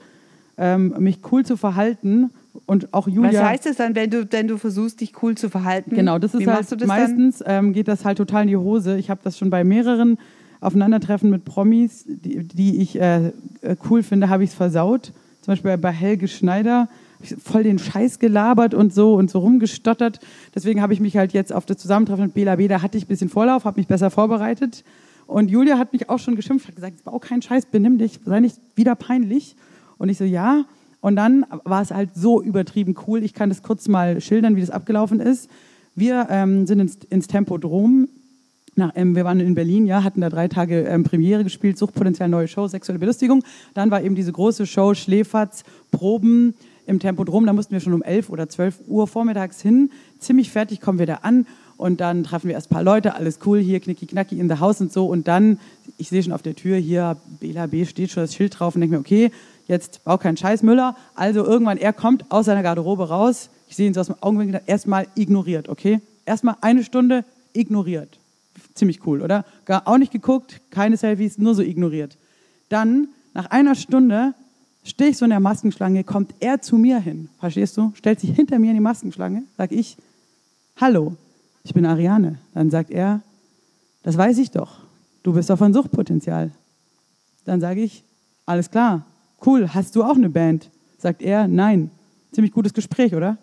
mich cool zu verhalten und auch Julia. Was heißt das dann, wenn du versuchst, dich cool zu verhalten? Genau, das ist halt meistens geht das halt total in die Hose. Ich habe das schon bei mehreren Aufeinandertreffen mit Promis, die ich cool finde, habe ich es versaut. Zum Beispiel bei Helge Schneider habe ich voll den Scheiß gelabert und so rumgestottert. Deswegen habe ich mich halt jetzt auf das Zusammentreffen mit Bela B, da hatte ich ein bisschen Vorlauf, habe mich besser vorbereitet. Und Julia hat mich auch schon geschimpft, hat gesagt, bau keinen Scheiß, benimm dich, sei nicht wieder peinlich. Und ich so, ja. Und dann war es halt so übertrieben cool. Ich kann das kurz mal schildern, wie das abgelaufen ist. Wir sind ins Tempodrom. Wir waren in Berlin, ja, hatten da 3 Tage Premiere gespielt, Suchtpotenzial, neue Show, sexuelle Belustigung. Dann war eben diese große Show, Schläferz, Proben im Tempodrom. Da mussten wir schon um 11 oder 12 Uhr vormittags hin. Ziemlich fertig kommen wir da an. Und dann treffen wir erst ein paar Leute, alles cool, hier knicki knacki in the house und so. Und dann, ich sehe schon auf der Tür, hier Bela B steht schon das Schild drauf und denke mir, okay, jetzt bau keinen Scheiß, Müller. Also irgendwann, er kommt aus seiner Garderobe raus. Ich sehe ihn so aus dem Augenwinkel, erstmal ignoriert, okay? Erstmal 1 Stunde ignoriert. Ziemlich cool, oder? Gar auch nicht geguckt, keine Selfies, nur so ignoriert. Dann, nach 1 Stunde, stehe ich so in der Maskenschlange, kommt er zu mir hin, verstehst du? Stellt sich hinter mir in die Maskenschlange, sag ich, hallo. Ich bin Ariane. Dann sagt er, das weiß ich doch. Du bist doch von Suchtpotenzial. Dann sage ich, alles klar, cool, hast du auch eine Band? Sagt er, nein. Ziemlich gutes Gespräch, oder?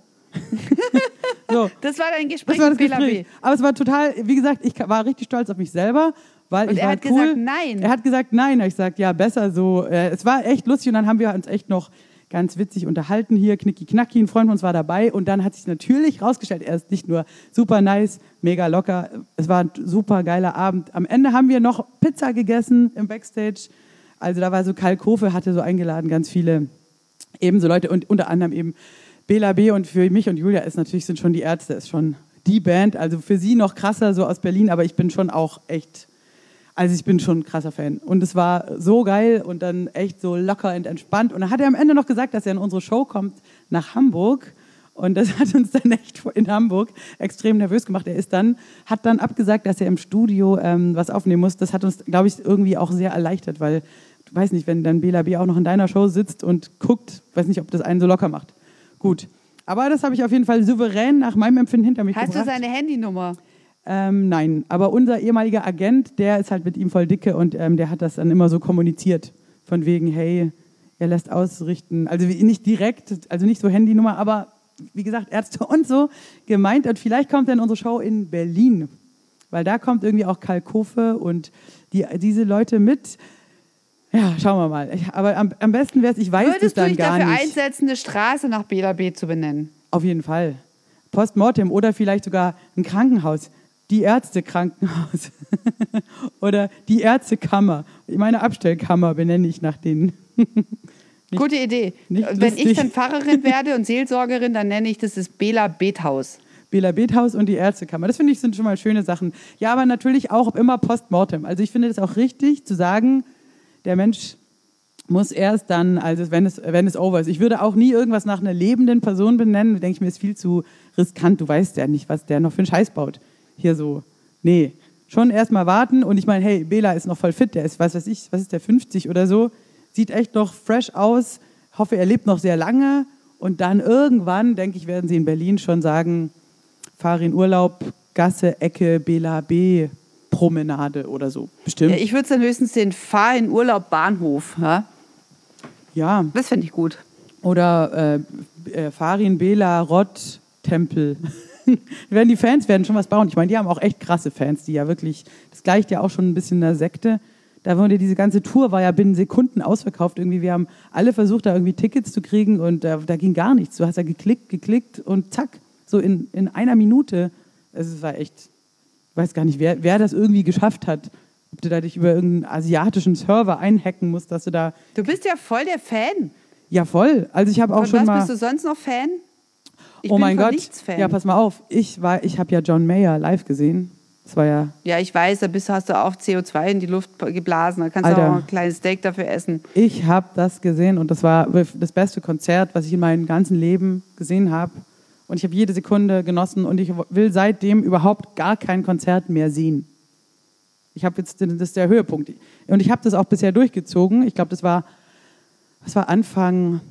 So. Das war dein Gespräch mit Bela B. Aber es war total, wie gesagt, ich war richtig stolz auf mich selber, weil und ich er war hat cool. gesagt, nein. Er hat gesagt, nein. Ich sagte, ja, besser so. Es war echt lustig und dann haben wir uns echt noch ganz witzig unterhalten hier, knicki knacki, ein Freund von uns war dabei und dann hat sich natürlich rausgestellt, er ist nicht nur super nice, mega locker, es war ein super geiler Abend. Am Ende haben wir noch Pizza gegessen im Backstage, also da war so Karl Kofe, hatte so eingeladen, ganz viele ebenso Leute und unter anderem eben Bela B und für mich und Julia sind schon die Ärzte, ist schon die Band, also für sie noch krasser so aus Berlin, aber ich bin schon auch echt... Also ich bin schon ein krasser Fan. Und es war so geil und dann echt so locker und entspannt. Und dann hat er am Ende noch gesagt, dass er in unsere Show kommt nach Hamburg. Und das hat uns dann echt in Hamburg extrem nervös gemacht. Hat dann abgesagt, dass er im Studio was aufnehmen muss. Das hat uns, glaube ich, irgendwie auch sehr erleichtert, weil, du weißt nicht, wenn dann Bela B auch noch in deiner Show sitzt und guckt, weiß nicht, ob das einen so locker macht. Gut. Aber das habe ich auf jeden Fall souverän nach meinem Empfinden hinter mich gebracht. Hast du seine Handynummer? Nein, aber unser ehemaliger Agent, der ist halt mit ihm voll dicke und der hat das dann immer so kommuniziert. Von wegen, hey, er lässt ausrichten. Also nicht direkt, also nicht so Handynummer, aber wie gesagt, Ärzte und so gemeint. Und vielleicht kommt er in unsere Show in Berlin, weil da kommt irgendwie auch Karl Kofe und diese Leute mit. Ja, schauen wir mal. Aber am besten wäre es, ich weiß es dann gar nicht. Würdest du dich dafür einsetzen, eine Straße nach Bela B zu benennen? Auf jeden Fall. Postmortem oder vielleicht sogar ein Krankenhaus. Die Ärztekrankenhaus oder die Ärztekammer. Meine Abstellkammer benenne ich nach denen. Gute Idee. Wenn ich dann Pfarrerin werde und Seelsorgerin, dann nenne ich das Bela Bethaus. Bela Bethaus und die Ärztekammer. Das finde ich sind schon mal schöne Sachen. Ja, aber natürlich auch immer Postmortem. Also ich finde es auch richtig zu sagen, der Mensch muss erst dann, also wenn es over ist. Ich würde auch nie irgendwas nach einer lebenden Person benennen. Da denke ich mir, ist viel zu riskant. Du weißt ja nicht, was der noch für einen Scheiß baut. Hier so, nee. Schon erst mal warten. Und ich meine, hey, Bela ist noch voll fit. Der ist, was ist der, 50 oder so. Sieht echt noch fresh aus. Hoffe, er lebt noch sehr lange. Und dann irgendwann, denke ich, werden sie in Berlin schon sagen, fahre in Urlaub, Gasse, Ecke, Bela B., Promenade oder so. Bestimmt. Ja, ich würde es dann höchstens den Fahr in Urlaub Bahnhof. Ja. Das fände ich gut. Oder Farin, Bela, Rott, Tempel. Die Fans werden schon was bauen. Ich meine, die haben auch echt krasse Fans, die ja wirklich, das gleicht ja auch schon ein bisschen einer Sekte. Da wurde diese ganze Tour war ja binnen Sekunden ausverkauft. Irgendwie, wir haben alle versucht, da irgendwie Tickets zu kriegen und da ging gar nichts. Du hast ja geklickt und zack, so in einer Minute. Es war echt, ich weiß gar nicht, wer das irgendwie geschafft hat. Ob du da dich über irgendeinen asiatischen Server einhacken musst, dass du da... Du bist ja voll der Fan. Ja, voll. Also ich habe auch Von schon was mal... bist du sonst noch Fan? Ich oh bin mein von Gott. nichts Fan. Ja, pass mal auf. Ich habe ja John Mayer live gesehen. Das war ja... Ja, ich weiß, hast du auch CO2 in die Luft geblasen. Da kannst du Alter. auch ein kleines Steak dafür essen. Ich habe das gesehen und das war das beste Konzert, was ich in meinem ganzen Leben gesehen habe. Und ich habe jede Sekunde genossen und ich will seitdem überhaupt gar kein Konzert mehr sehen. Das ist der Höhepunkt. Und ich habe das auch bisher durchgezogen. Ich glaube, das war Anfang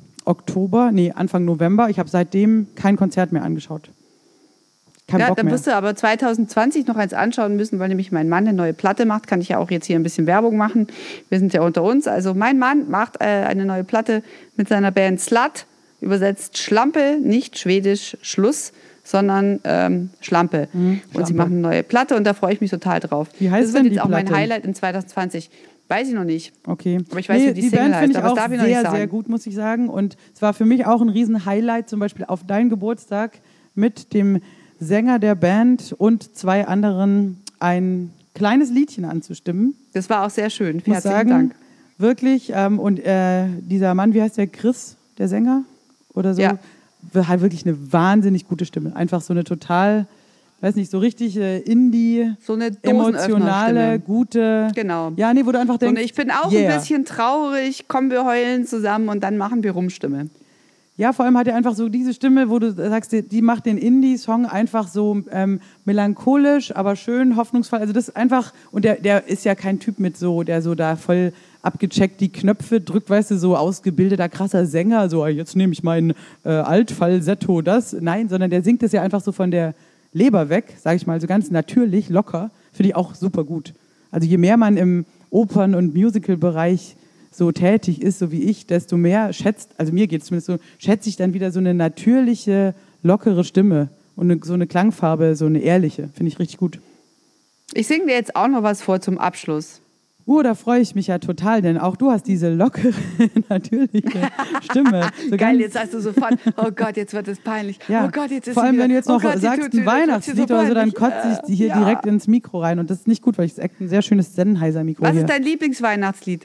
November. Ich habe seitdem kein Konzert mehr angeschaut. Kein Bock Dann mehr. wirst du aber 2020 noch eins anschauen müssen, weil nämlich mein Mann eine neue Platte macht. Kann ich ja auch jetzt hier ein bisschen Werbung machen. Wir sind ja unter uns. Also mein Mann macht eine neue Platte mit seiner Band Slut. Übersetzt Schlampe, nicht schwedisch Schluss, sondern Schlampe. Und sie machen eine neue Platte und da freue ich mich total drauf. Wie heißt das wird denn die jetzt auch mein Platte? Highlight in 2020. Weiß ich noch nicht. Okay. Aber ich weiß, wie die Single Band heißt, finde ich aber das auch darf ich noch nicht sehr, sagen. sehr gut, muss ich sagen. Und es war für mich auch ein Riesen-Highlight, zum Beispiel auf deinen Geburtstag mit dem Sänger der Band und 2 anderen ein kleines Liedchen anzustimmen. Das war auch sehr schön. Ich muss Herzlichen sagen, Dank. wirklich. Und dieser Mann, wie heißt der? Chris, der Sänger? Oder so? Ja. Hat wirklich eine wahnsinnig gute Stimme. Einfach so eine total, weiß nicht, so richtig Indie, So eine emotionale, Dosenöffner-Stimme. gute. Genau. Ja, nee, wo du einfach So eine, denkst, ich bin auch yeah. ein bisschen traurig, kommen wir heulen zusammen und dann machen wir Rumstimme. Ja, vor allem hat er einfach so diese Stimme, wo du sagst, die macht den Indie-Song einfach so melancholisch, aber schön, hoffnungsvoll. Also das ist einfach, und der ist ja kein Typ mit so, der so da voll abgecheckt die Knöpfe drückt, weißt du, so ausgebildeter, krasser Sänger, so jetzt nehme ich meinen Altfalsetto, das. Nein, sondern der singt das ja einfach so von der Leber weg, sage ich mal, so ganz natürlich, locker. Finde ich auch super gut. Also je mehr man im Opern- und Musical-Bereich so tätig ist, so wie ich, desto mehr schätzt, also mir geht es zumindest so, schätze ich dann wieder so eine natürliche, lockere Stimme und so eine Klangfarbe, so eine ehrliche. Finde ich richtig gut. Ich singe dir jetzt auch noch was vor zum Abschluss. Da freue ich mich ja total, denn auch du hast diese lockere, natürliche Stimme. So Geil, ganz- jetzt sagst du sofort, oh Gott, jetzt wird es peinlich. Ja. Oh Gott, jetzt ist vor sie allem, wieder, wenn du jetzt oh noch Gott, die sagst, tut ein sie Weihnachtslied so oder so, dann peinlich. kotze ich hier direkt ins Mikro rein. Und das ist nicht gut, weil es ist echt ein sehr schönes Sennheiser-Mikro Was hier. ist dein Lieblingsweihnachtslied?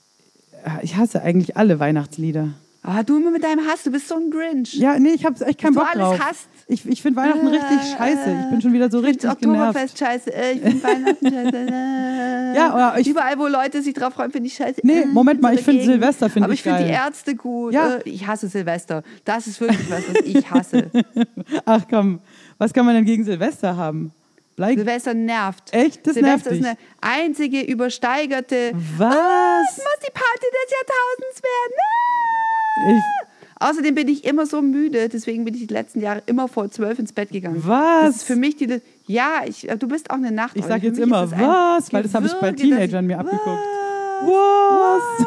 Ich hasse eigentlich alle Weihnachtslieder. Ah, du immer mit deinem Hass, du bist so ein Grinch. Ja, nee, ich habe echt keinen Du Bock alles drauf. hasst. Ich finde Weihnachten richtig scheiße. Ich bin schon wieder so richtig genervt. Oktoberfest scheiße, ich finde Weihnachten scheiße. Ja, aber Überall, wo Leute sich drauf freuen, finde ich scheiße. Nee, Moment mal, bin ich finde dagegen. Silvester finde Aber ich ich finde die geil. Ärzte gut. Ja. Ich hasse Silvester. Das ist wirklich was ich hasse. Ach komm, was kann man denn gegen Silvester haben? Silvester nervt. Echt? Das Silvester nervt ist eine einzige übersteigerte. Was? Es muss die Party des Jahrtausends werden. Außerdem bin ich immer so müde, deswegen bin ich die letzten Jahre immer vor 12 ins Bett gegangen. Was? Das ist für mich du bist auch eine Nacht. Ich sage jetzt immer, was? Weil das habe ich bei Teenagern mir abgeguckt. Was?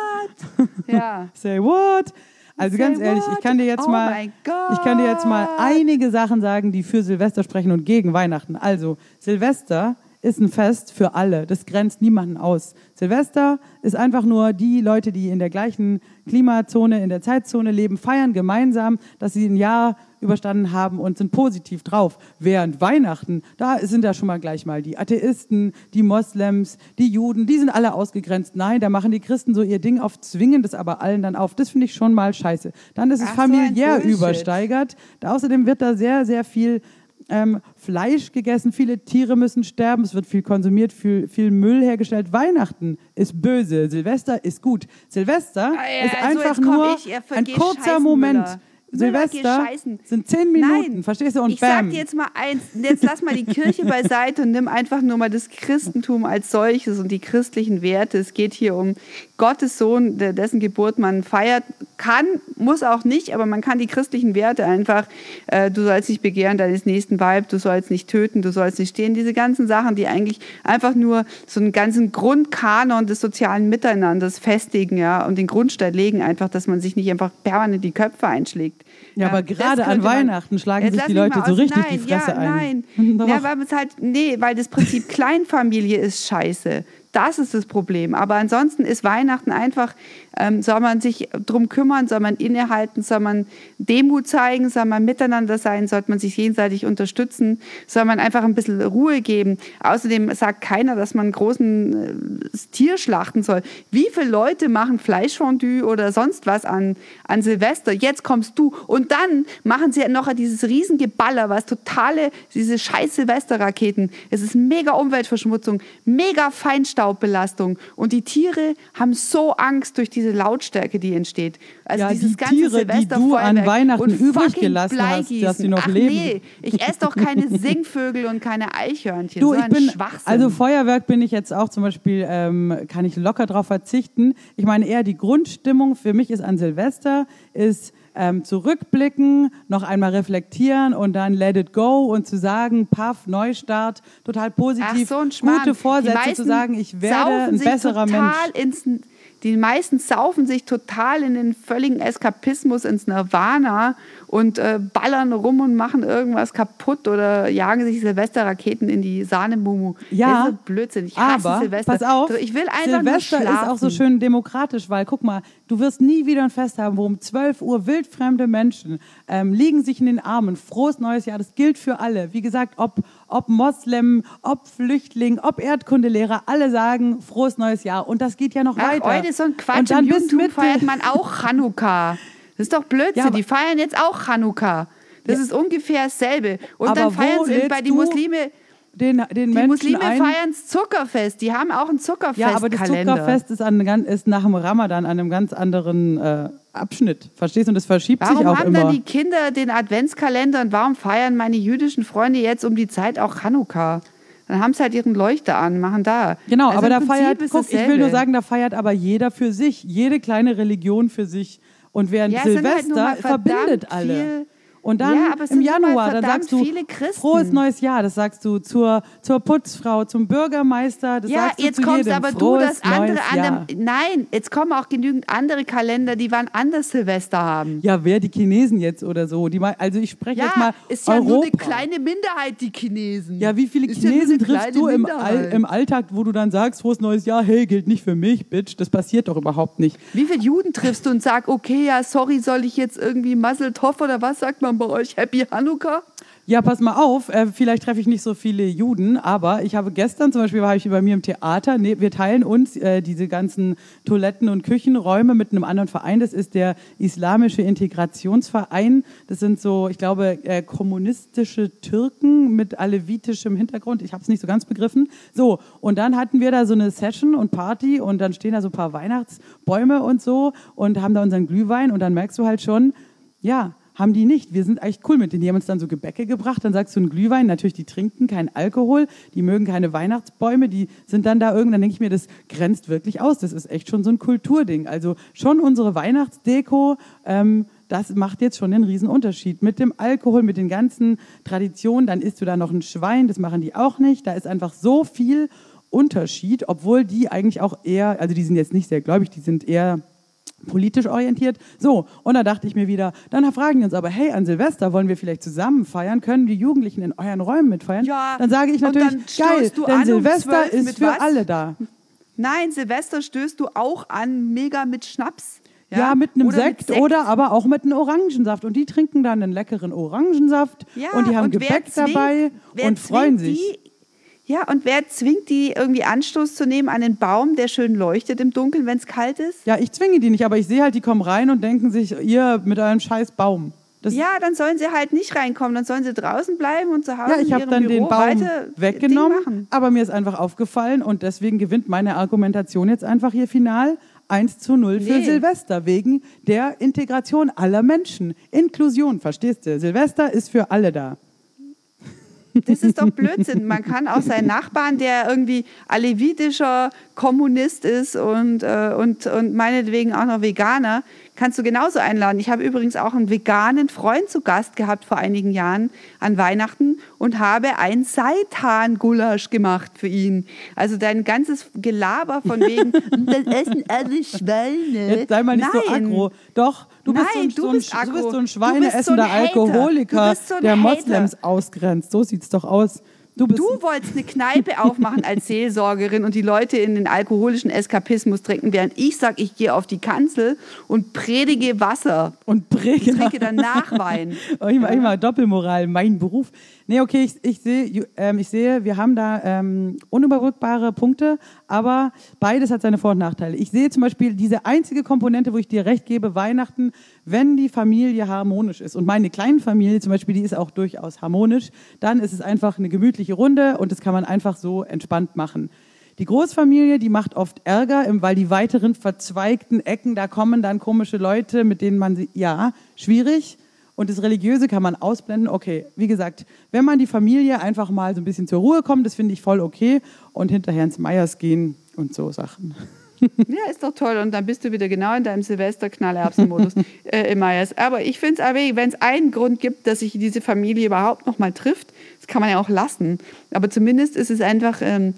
Ja. Say what? Also ganz Say ehrlich, what? ich kann dir jetzt Oh mal mein Gott. ich kann dir jetzt mal einige Sachen sagen, die für Silvester sprechen und gegen Weihnachten. Also, Silvester ist ein Fest für alle. Das grenzt niemanden aus. Silvester ist einfach nur die Leute, die in der gleichen Klimazone, in der Zeitzone leben, feiern gemeinsam, dass sie ein Jahr überstanden haben und sind positiv drauf. Während Weihnachten, da sind ja schon mal gleich mal die Atheisten, die Moslems, die Juden, die sind alle ausgegrenzt. Nein, da machen die Christen so ihr Ding auf, zwingen das aber allen dann auf. Das finde ich schon mal scheiße. Dann ist es Ach, so ein familiär Bullshit. übersteigert. Außerdem wird da sehr, sehr viel Fleisch gegessen, viele Tiere müssen sterben, es wird viel konsumiert, viel Müll hergestellt. Weihnachten ist böse, Silvester ist gut. Silvester ist einfach nur ein kurzer Moment. Silvester sind 10 Minuten, Nein, verstehst du? Und ich sag dir jetzt mal eins, jetzt lass mal die Kirche beiseite und nimm einfach nur mal das Christentum als solches und die christlichen Werte. Es geht hier um Gottes Sohn, dessen Geburt man feiert kann, muss auch nicht, aber man kann die christlichen Werte einfach, du sollst nicht begehren deines nächsten Weib, du sollst nicht töten, du sollst nicht stehlen, diese ganzen Sachen, die eigentlich einfach nur so einen ganzen Grundkanon des sozialen Miteinanders festigen, ja, und den Grundstein legen einfach, dass man sich nicht einfach permanent die Köpfe einschlägt. Ja, aber gerade an Weihnachten schlagen sich die Leute so richtig die Fresse ein. Ja, weil das Prinzip Kleinfamilie ist scheiße. Das ist das Problem. Aber ansonsten ist Weihnachten einfach, soll man sich drum kümmern, soll man innehalten, soll man Demut zeigen, soll man miteinander sein, sollte man sich gegenseitig unterstützen, soll man einfach ein bisschen Ruhe geben. Außerdem sagt keiner, dass man einen großen Tier schlachten soll. Wie viele Leute machen Fleischfondue oder sonst was an Silvester? Jetzt kommst du. Und dann machen sie noch dieses Riesengeballer, diese scheiß Silvesterraketen. Es ist mega Umweltverschmutzung, mega Feinstaubbelastung. Und die Tiere haben so Angst durch diese Lautstärke, die entsteht. Also ja, dieses die ganze Tiere, die du an Weihnachten übrig gelassen hast, dass sie noch leben. Nee, ich esse doch keine Singvögel und keine Eichhörnchen. Du, so ein Schwachsinn. Also Feuerwerk bin ich jetzt auch zum Beispiel, kann ich locker drauf verzichten. Ich meine eher die Grundstimmung für mich ist an Silvester, ist zurückblicken, noch einmal reflektieren und dann let it go und zu sagen, paff, Neustart, total positiv, so ein Schmarrn. gute Vorsätze zu sagen, ich werde ein besserer Mensch. Die meisten saufen sich total in den völligen Eskapismus ins Nirvana und ballern rum und machen irgendwas kaputt oder jagen sich Silvesterraketen in die Sahnemumu. Ja, das ist Blödsinn. Ich hasse aber Silvester. pass auf, ich will einfach Silvester nur schlafen. ist auch so schön demokratisch, weil guck mal, du wirst nie wieder ein Fest haben, wo um 12 Uhr wildfremde Menschen liegen sich in den Armen. Frohes neues Jahr, das gilt für alle. Wie gesagt, ob Moslem, ob Flüchtling, ob Erdkundelehrer, alle sagen frohes neues Jahr. Und das geht ja noch weiter. Heute ist so ein Quatsch. Im Judentum feiert man auch Chanukka. Das ist doch Blödsinn. Ja, die feiern jetzt auch Chanukka. Das ist ungefähr dasselbe. Und aber dann feiern sie bei den Muslime... Die Muslime feiern das Zuckerfest. Die haben auch ein Zuckerfest-Kalender. Ja, aber das Zuckerfest ist nach dem Ramadan an einem ganz anderen Abschnitt. Verstehst du? Und das verschiebt sich auch immer. Warum haben dann die Kinder den Adventskalender und warum feiern meine jüdischen Freunde jetzt um die Zeit auch Chanukka? Dann haben sie halt ihren Leuchter an, machen da. Genau, also aber da feiert, ich will nur sagen, da feiert aber jeder für sich. Jede kleine Religion für sich. Und während Silvester halt verbindet alle. Und dann im Januar, dann sagst du frohes neues Jahr, das sagst du zur Putzfrau, zum Bürgermeister, das sagst du jetzt zu kommst jedem. Aber du, das andere nein, jetzt kommen auch genügend andere Kalender, die wann anders Silvester haben. Ja, wer die Chinesen jetzt oder so, also ich spreche jetzt mal ist ja Europa. Nur eine kleine Minderheit, die Chinesen. Ja, wie viele Chinesen triffst du im Alltag, wo du dann sagst, frohes neues Jahr, hey, gilt nicht für mich, Bitch, das passiert doch überhaupt nicht. Wie viele Juden triffst du und sagst, okay, ja, sorry, soll ich jetzt irgendwie Mazel Tov oder was sagt man bei euch? Happy Hanukkah? Ja, pass mal auf, vielleicht treffe ich nicht so viele Juden, aber ich habe gestern zum Beispiel, war ich bei mir im Theater, wir teilen uns diese ganzen Toiletten- und Küchenräume mit einem anderen Verein, das ist der Islamische Integrationsverein, das sind so, ich glaube, kommunistische Türken mit alevitischem Hintergrund, ich habe es nicht so ganz begriffen. So, und dann hatten wir da so eine Session und Party und dann stehen da so ein paar Weihnachtsbäume und so und haben da unseren Glühwein und dann merkst du halt schon, ja, haben die nicht. Wir sind echt cool mit denen. Die haben uns dann so Gebäcke gebracht. Dann sagst du einen Glühwein. Natürlich, die trinken keinen Alkohol. Die mögen keine Weihnachtsbäume. Die sind dann da dann denke ich mir, das grenzt wirklich aus. Das ist echt schon so ein Kulturding. Also schon unsere Weihnachtsdeko, das macht jetzt schon einen riesen Unterschied. Mit dem Alkohol, mit den ganzen Traditionen. Dann isst du da noch ein Schwein. Das machen die auch nicht. Da ist einfach so viel Unterschied, obwohl die eigentlich auch eher, also die sind jetzt nicht sehr gläubig, die sind eher politisch orientiert. So, und da dachte ich mir wieder, dann fragen die uns aber, hey, an Silvester wollen wir vielleicht zusammen feiern? Können die Jugendlichen in euren Räumen mitfeiern? Ja, dann sage ich natürlich, geil, denn Silvester ist für alle da. Nein, Silvester stößt du auch an, mega mit Schnaps. Ja, mit einem Sekt oder aber auch mit einem Orangensaft. Und die trinken dann einen leckeren Orangensaft und die haben Gebäck dabei und freuen sich. Ja, und wer zwingt die irgendwie Anstoß zu nehmen an einen Baum, der schön leuchtet im Dunkeln, wenn es kalt ist? Ja, ich zwinge die nicht, aber ich sehe halt, die kommen rein und denken sich, ihr mit eurem scheiß Baum. Ja, dann sollen sie halt nicht reinkommen, dann sollen sie draußen bleiben und zu Hause Ja, ich habe dann den Baum weggenommen, aber mir ist einfach aufgefallen und deswegen gewinnt meine Argumentation jetzt einfach hier final 1:0 für Silvester, wegen der Integration aller Menschen. Inklusion, verstehst du? Silvester ist für alle da. Das ist doch Blödsinn. Man kann auch seinen Nachbarn, der irgendwie alevitischer Kommunist ist und meinetwegen auch noch Veganer, kannst du genauso einladen. Ich habe übrigens auch einen veganen Freund zu Gast gehabt vor einigen Jahren an Weihnachten und habe ein Seitan-Gulasch gemacht für ihn. Also dein ganzes Gelaber von wegen, das essen alle Schweine. Jetzt sei mal nicht so aggro. Doch, du bist so ein schweineessender Alkoholiker, der Moslems ausgrenzt. So sieht's doch aus. Du wolltest eine Kneipe aufmachen als Seelsorgerin und die Leute in den alkoholischen Eskapismus trinken, während ich sage, ich gehe auf die Kanzel und predige Wasser. Und trinke danach Wein. Immer Doppelmoral, mein Beruf. Nee, okay, ich sehe, wir haben da unüberbrückbare Punkte, aber beides hat seine Vor- und Nachteile. Ich sehe zum Beispiel diese einzige Komponente, wo ich dir recht gebe, Weihnachten, wenn die Familie harmonisch ist. Und meine kleine Familie zum Beispiel, die ist auch durchaus harmonisch, dann ist es einfach eine gemütliche Runde und das kann man einfach so entspannt machen. Die Großfamilie, die macht oft Ärger, weil die weiteren verzweigten Ecken, da kommen dann komische Leute, mit denen man schwierig. Und das Religiöse kann man ausblenden. Okay, wie gesagt, wenn man die Familie einfach mal so ein bisschen zur Ruhe kommt, das finde ich voll okay. Und hinterher ins Meyers gehen und so Sachen. Ja, ist doch toll. Und dann bist du wieder genau in deinem Silvester-Knallerbsen-Modus im Meyers. Aber ich finde es, wenn es einen Grund gibt, dass sich diese Familie überhaupt noch mal trifft, das kann man ja auch lassen. Aber zumindest ist es einfach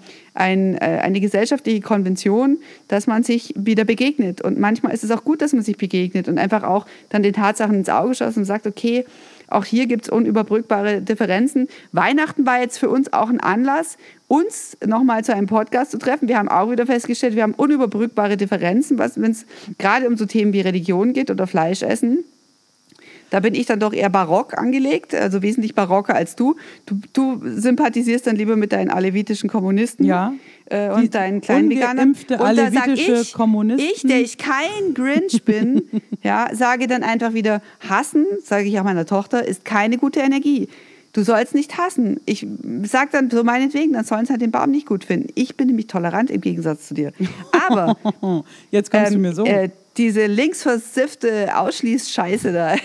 eine gesellschaftliche Konvention, dass man sich wieder begegnet. Und manchmal ist es auch gut, dass man sich begegnet und einfach auch dann den Tatsachen ins Auge schaut und sagt, okay, auch hier gibt es unüberbrückbare Differenzen. Weihnachten war jetzt für uns auch ein Anlass, uns nochmal zu einem Podcast zu treffen. Wir haben auch wieder festgestellt, wir haben unüberbrückbare Differenzen, wenn es gerade um so Themen wie Religion geht oder Fleischessen. Da bin ich dann doch eher barock angelegt, also wesentlich barocker als du. Du sympathisierst dann lieber mit deinen alevitischen Kommunisten und deinen kleinen Veganern. Und da sage ich, der ich kein Grinch bin, sage dann einfach wieder, hassen, sage ich auch meiner Tochter, ist keine gute Energie. Du sollst nicht hassen. Ich sage dann so meinetwegen, dann sollen sie halt den Baum nicht gut finden. Ich bin nämlich tolerant im Gegensatz zu dir. Aber jetzt kommst du mir so. Diese linksversiffte Ausschließscheiße da.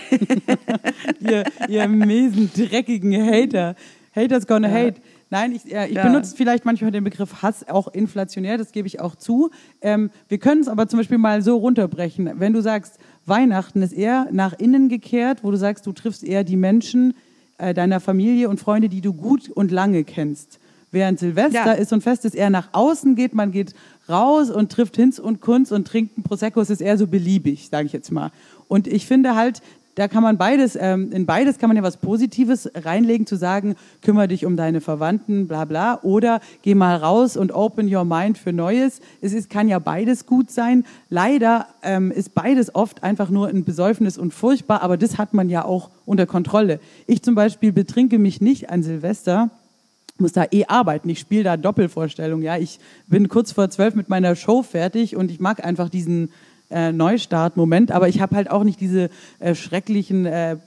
ihr miesen, dreckigen Hater. Haters gonna hate. Nein, ich benutze vielleicht manchmal den Begriff Hass auch inflationär, das gebe ich auch zu. Wir können es aber zum Beispiel mal so runterbrechen. Wenn du sagst, Weihnachten ist eher nach innen gekehrt, wo du sagst, du triffst eher die Menschen deiner Familie und Freunde, die du gut und lange kennst. Während Silvester ist und Fest ist eher nach außen geht, man geht raus und trifft Hinz und Kunz und trinkt ein Prosecco, es ist eher so beliebig, sage ich jetzt mal. Und ich finde halt, da kann man beides, in beides kann man ja was Positives reinlegen, zu sagen, kümmere dich um deine Verwandten, bla bla, oder geh mal raus und open your mind für Neues. Kann ja beides gut sein. Leider ist beides oft einfach nur ein Besäufnis und furchtbar, aber das hat man ja auch unter Kontrolle. Ich zum Beispiel betrinke mich nicht an Silvester, muss da arbeiten. Ich spiele da Doppelvorstellung. Ja, ich bin kurz vor 12 mit meiner Show fertig und ich mag einfach diesen Neustart-Moment, aber ich habe halt auch nicht diese schrecklichen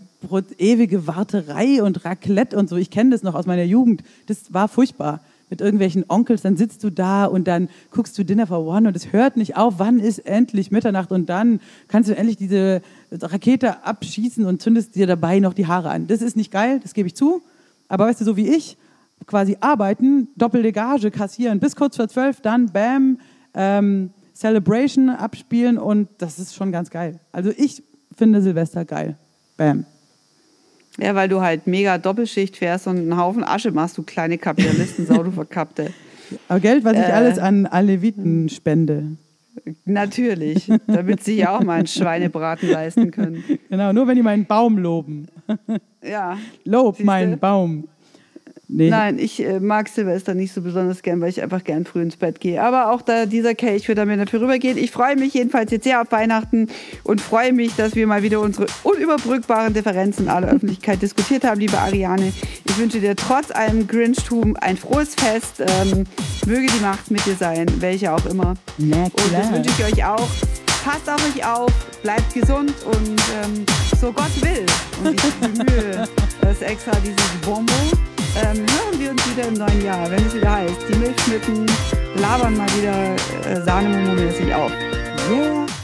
ewige Warterei und Raclette und so. Ich kenne das noch aus meiner Jugend. Das war furchtbar. Mit irgendwelchen Onkels, dann sitzt du da und dann guckst du Dinner for One und es hört nicht auf. Wann ist endlich Mitternacht? Und dann kannst du endlich diese Rakete abschießen und zündest dir dabei noch die Haare an. Das ist nicht geil, das gebe ich zu. Aber weißt du, so wie ich, quasi arbeiten, doppelte Gage kassieren, bis kurz vor 12, dann bam, Celebration abspielen und das ist schon ganz geil. Also ich finde Silvester geil. Bam. Ja, weil du halt mega Doppelschicht fährst und einen Haufen Asche machst, du kleine Kapitalistin-Sau, du Verkappte. Aber Geld, was ich alles an Aleviten spende. Natürlich, damit sie ja auch mal einen Schweinebraten leisten können. Genau, nur wenn die meinen Baum loben. Ja. Lob meinen Baum. Nee. Nein, ich mag Silvester nicht so besonders gern, weil ich einfach gern früh ins Bett gehe. Aber auch dieser Kelch wird an mir dafür rübergehen. Ich freue mich jedenfalls jetzt sehr auf Weihnachten und freue mich, dass wir mal wieder unsere unüberbrückbaren Differenzen in aller Öffentlichkeit diskutiert haben, liebe Ariane. Ich wünsche dir trotz allem Grinchtum ein frohes Fest. Möge die Macht mit dir sein, welche auch immer. Und das wünsche ich euch auch. passt auf euch auf, bleibt gesund und so Gott will. Und ich bemühe das extra dieses Bonbon. Hören wir uns wieder im neuen Jahr, wenn es wieder heißt, die Milchschnitten labern mal wieder Sahnemomo-mäßig auf. Yeah.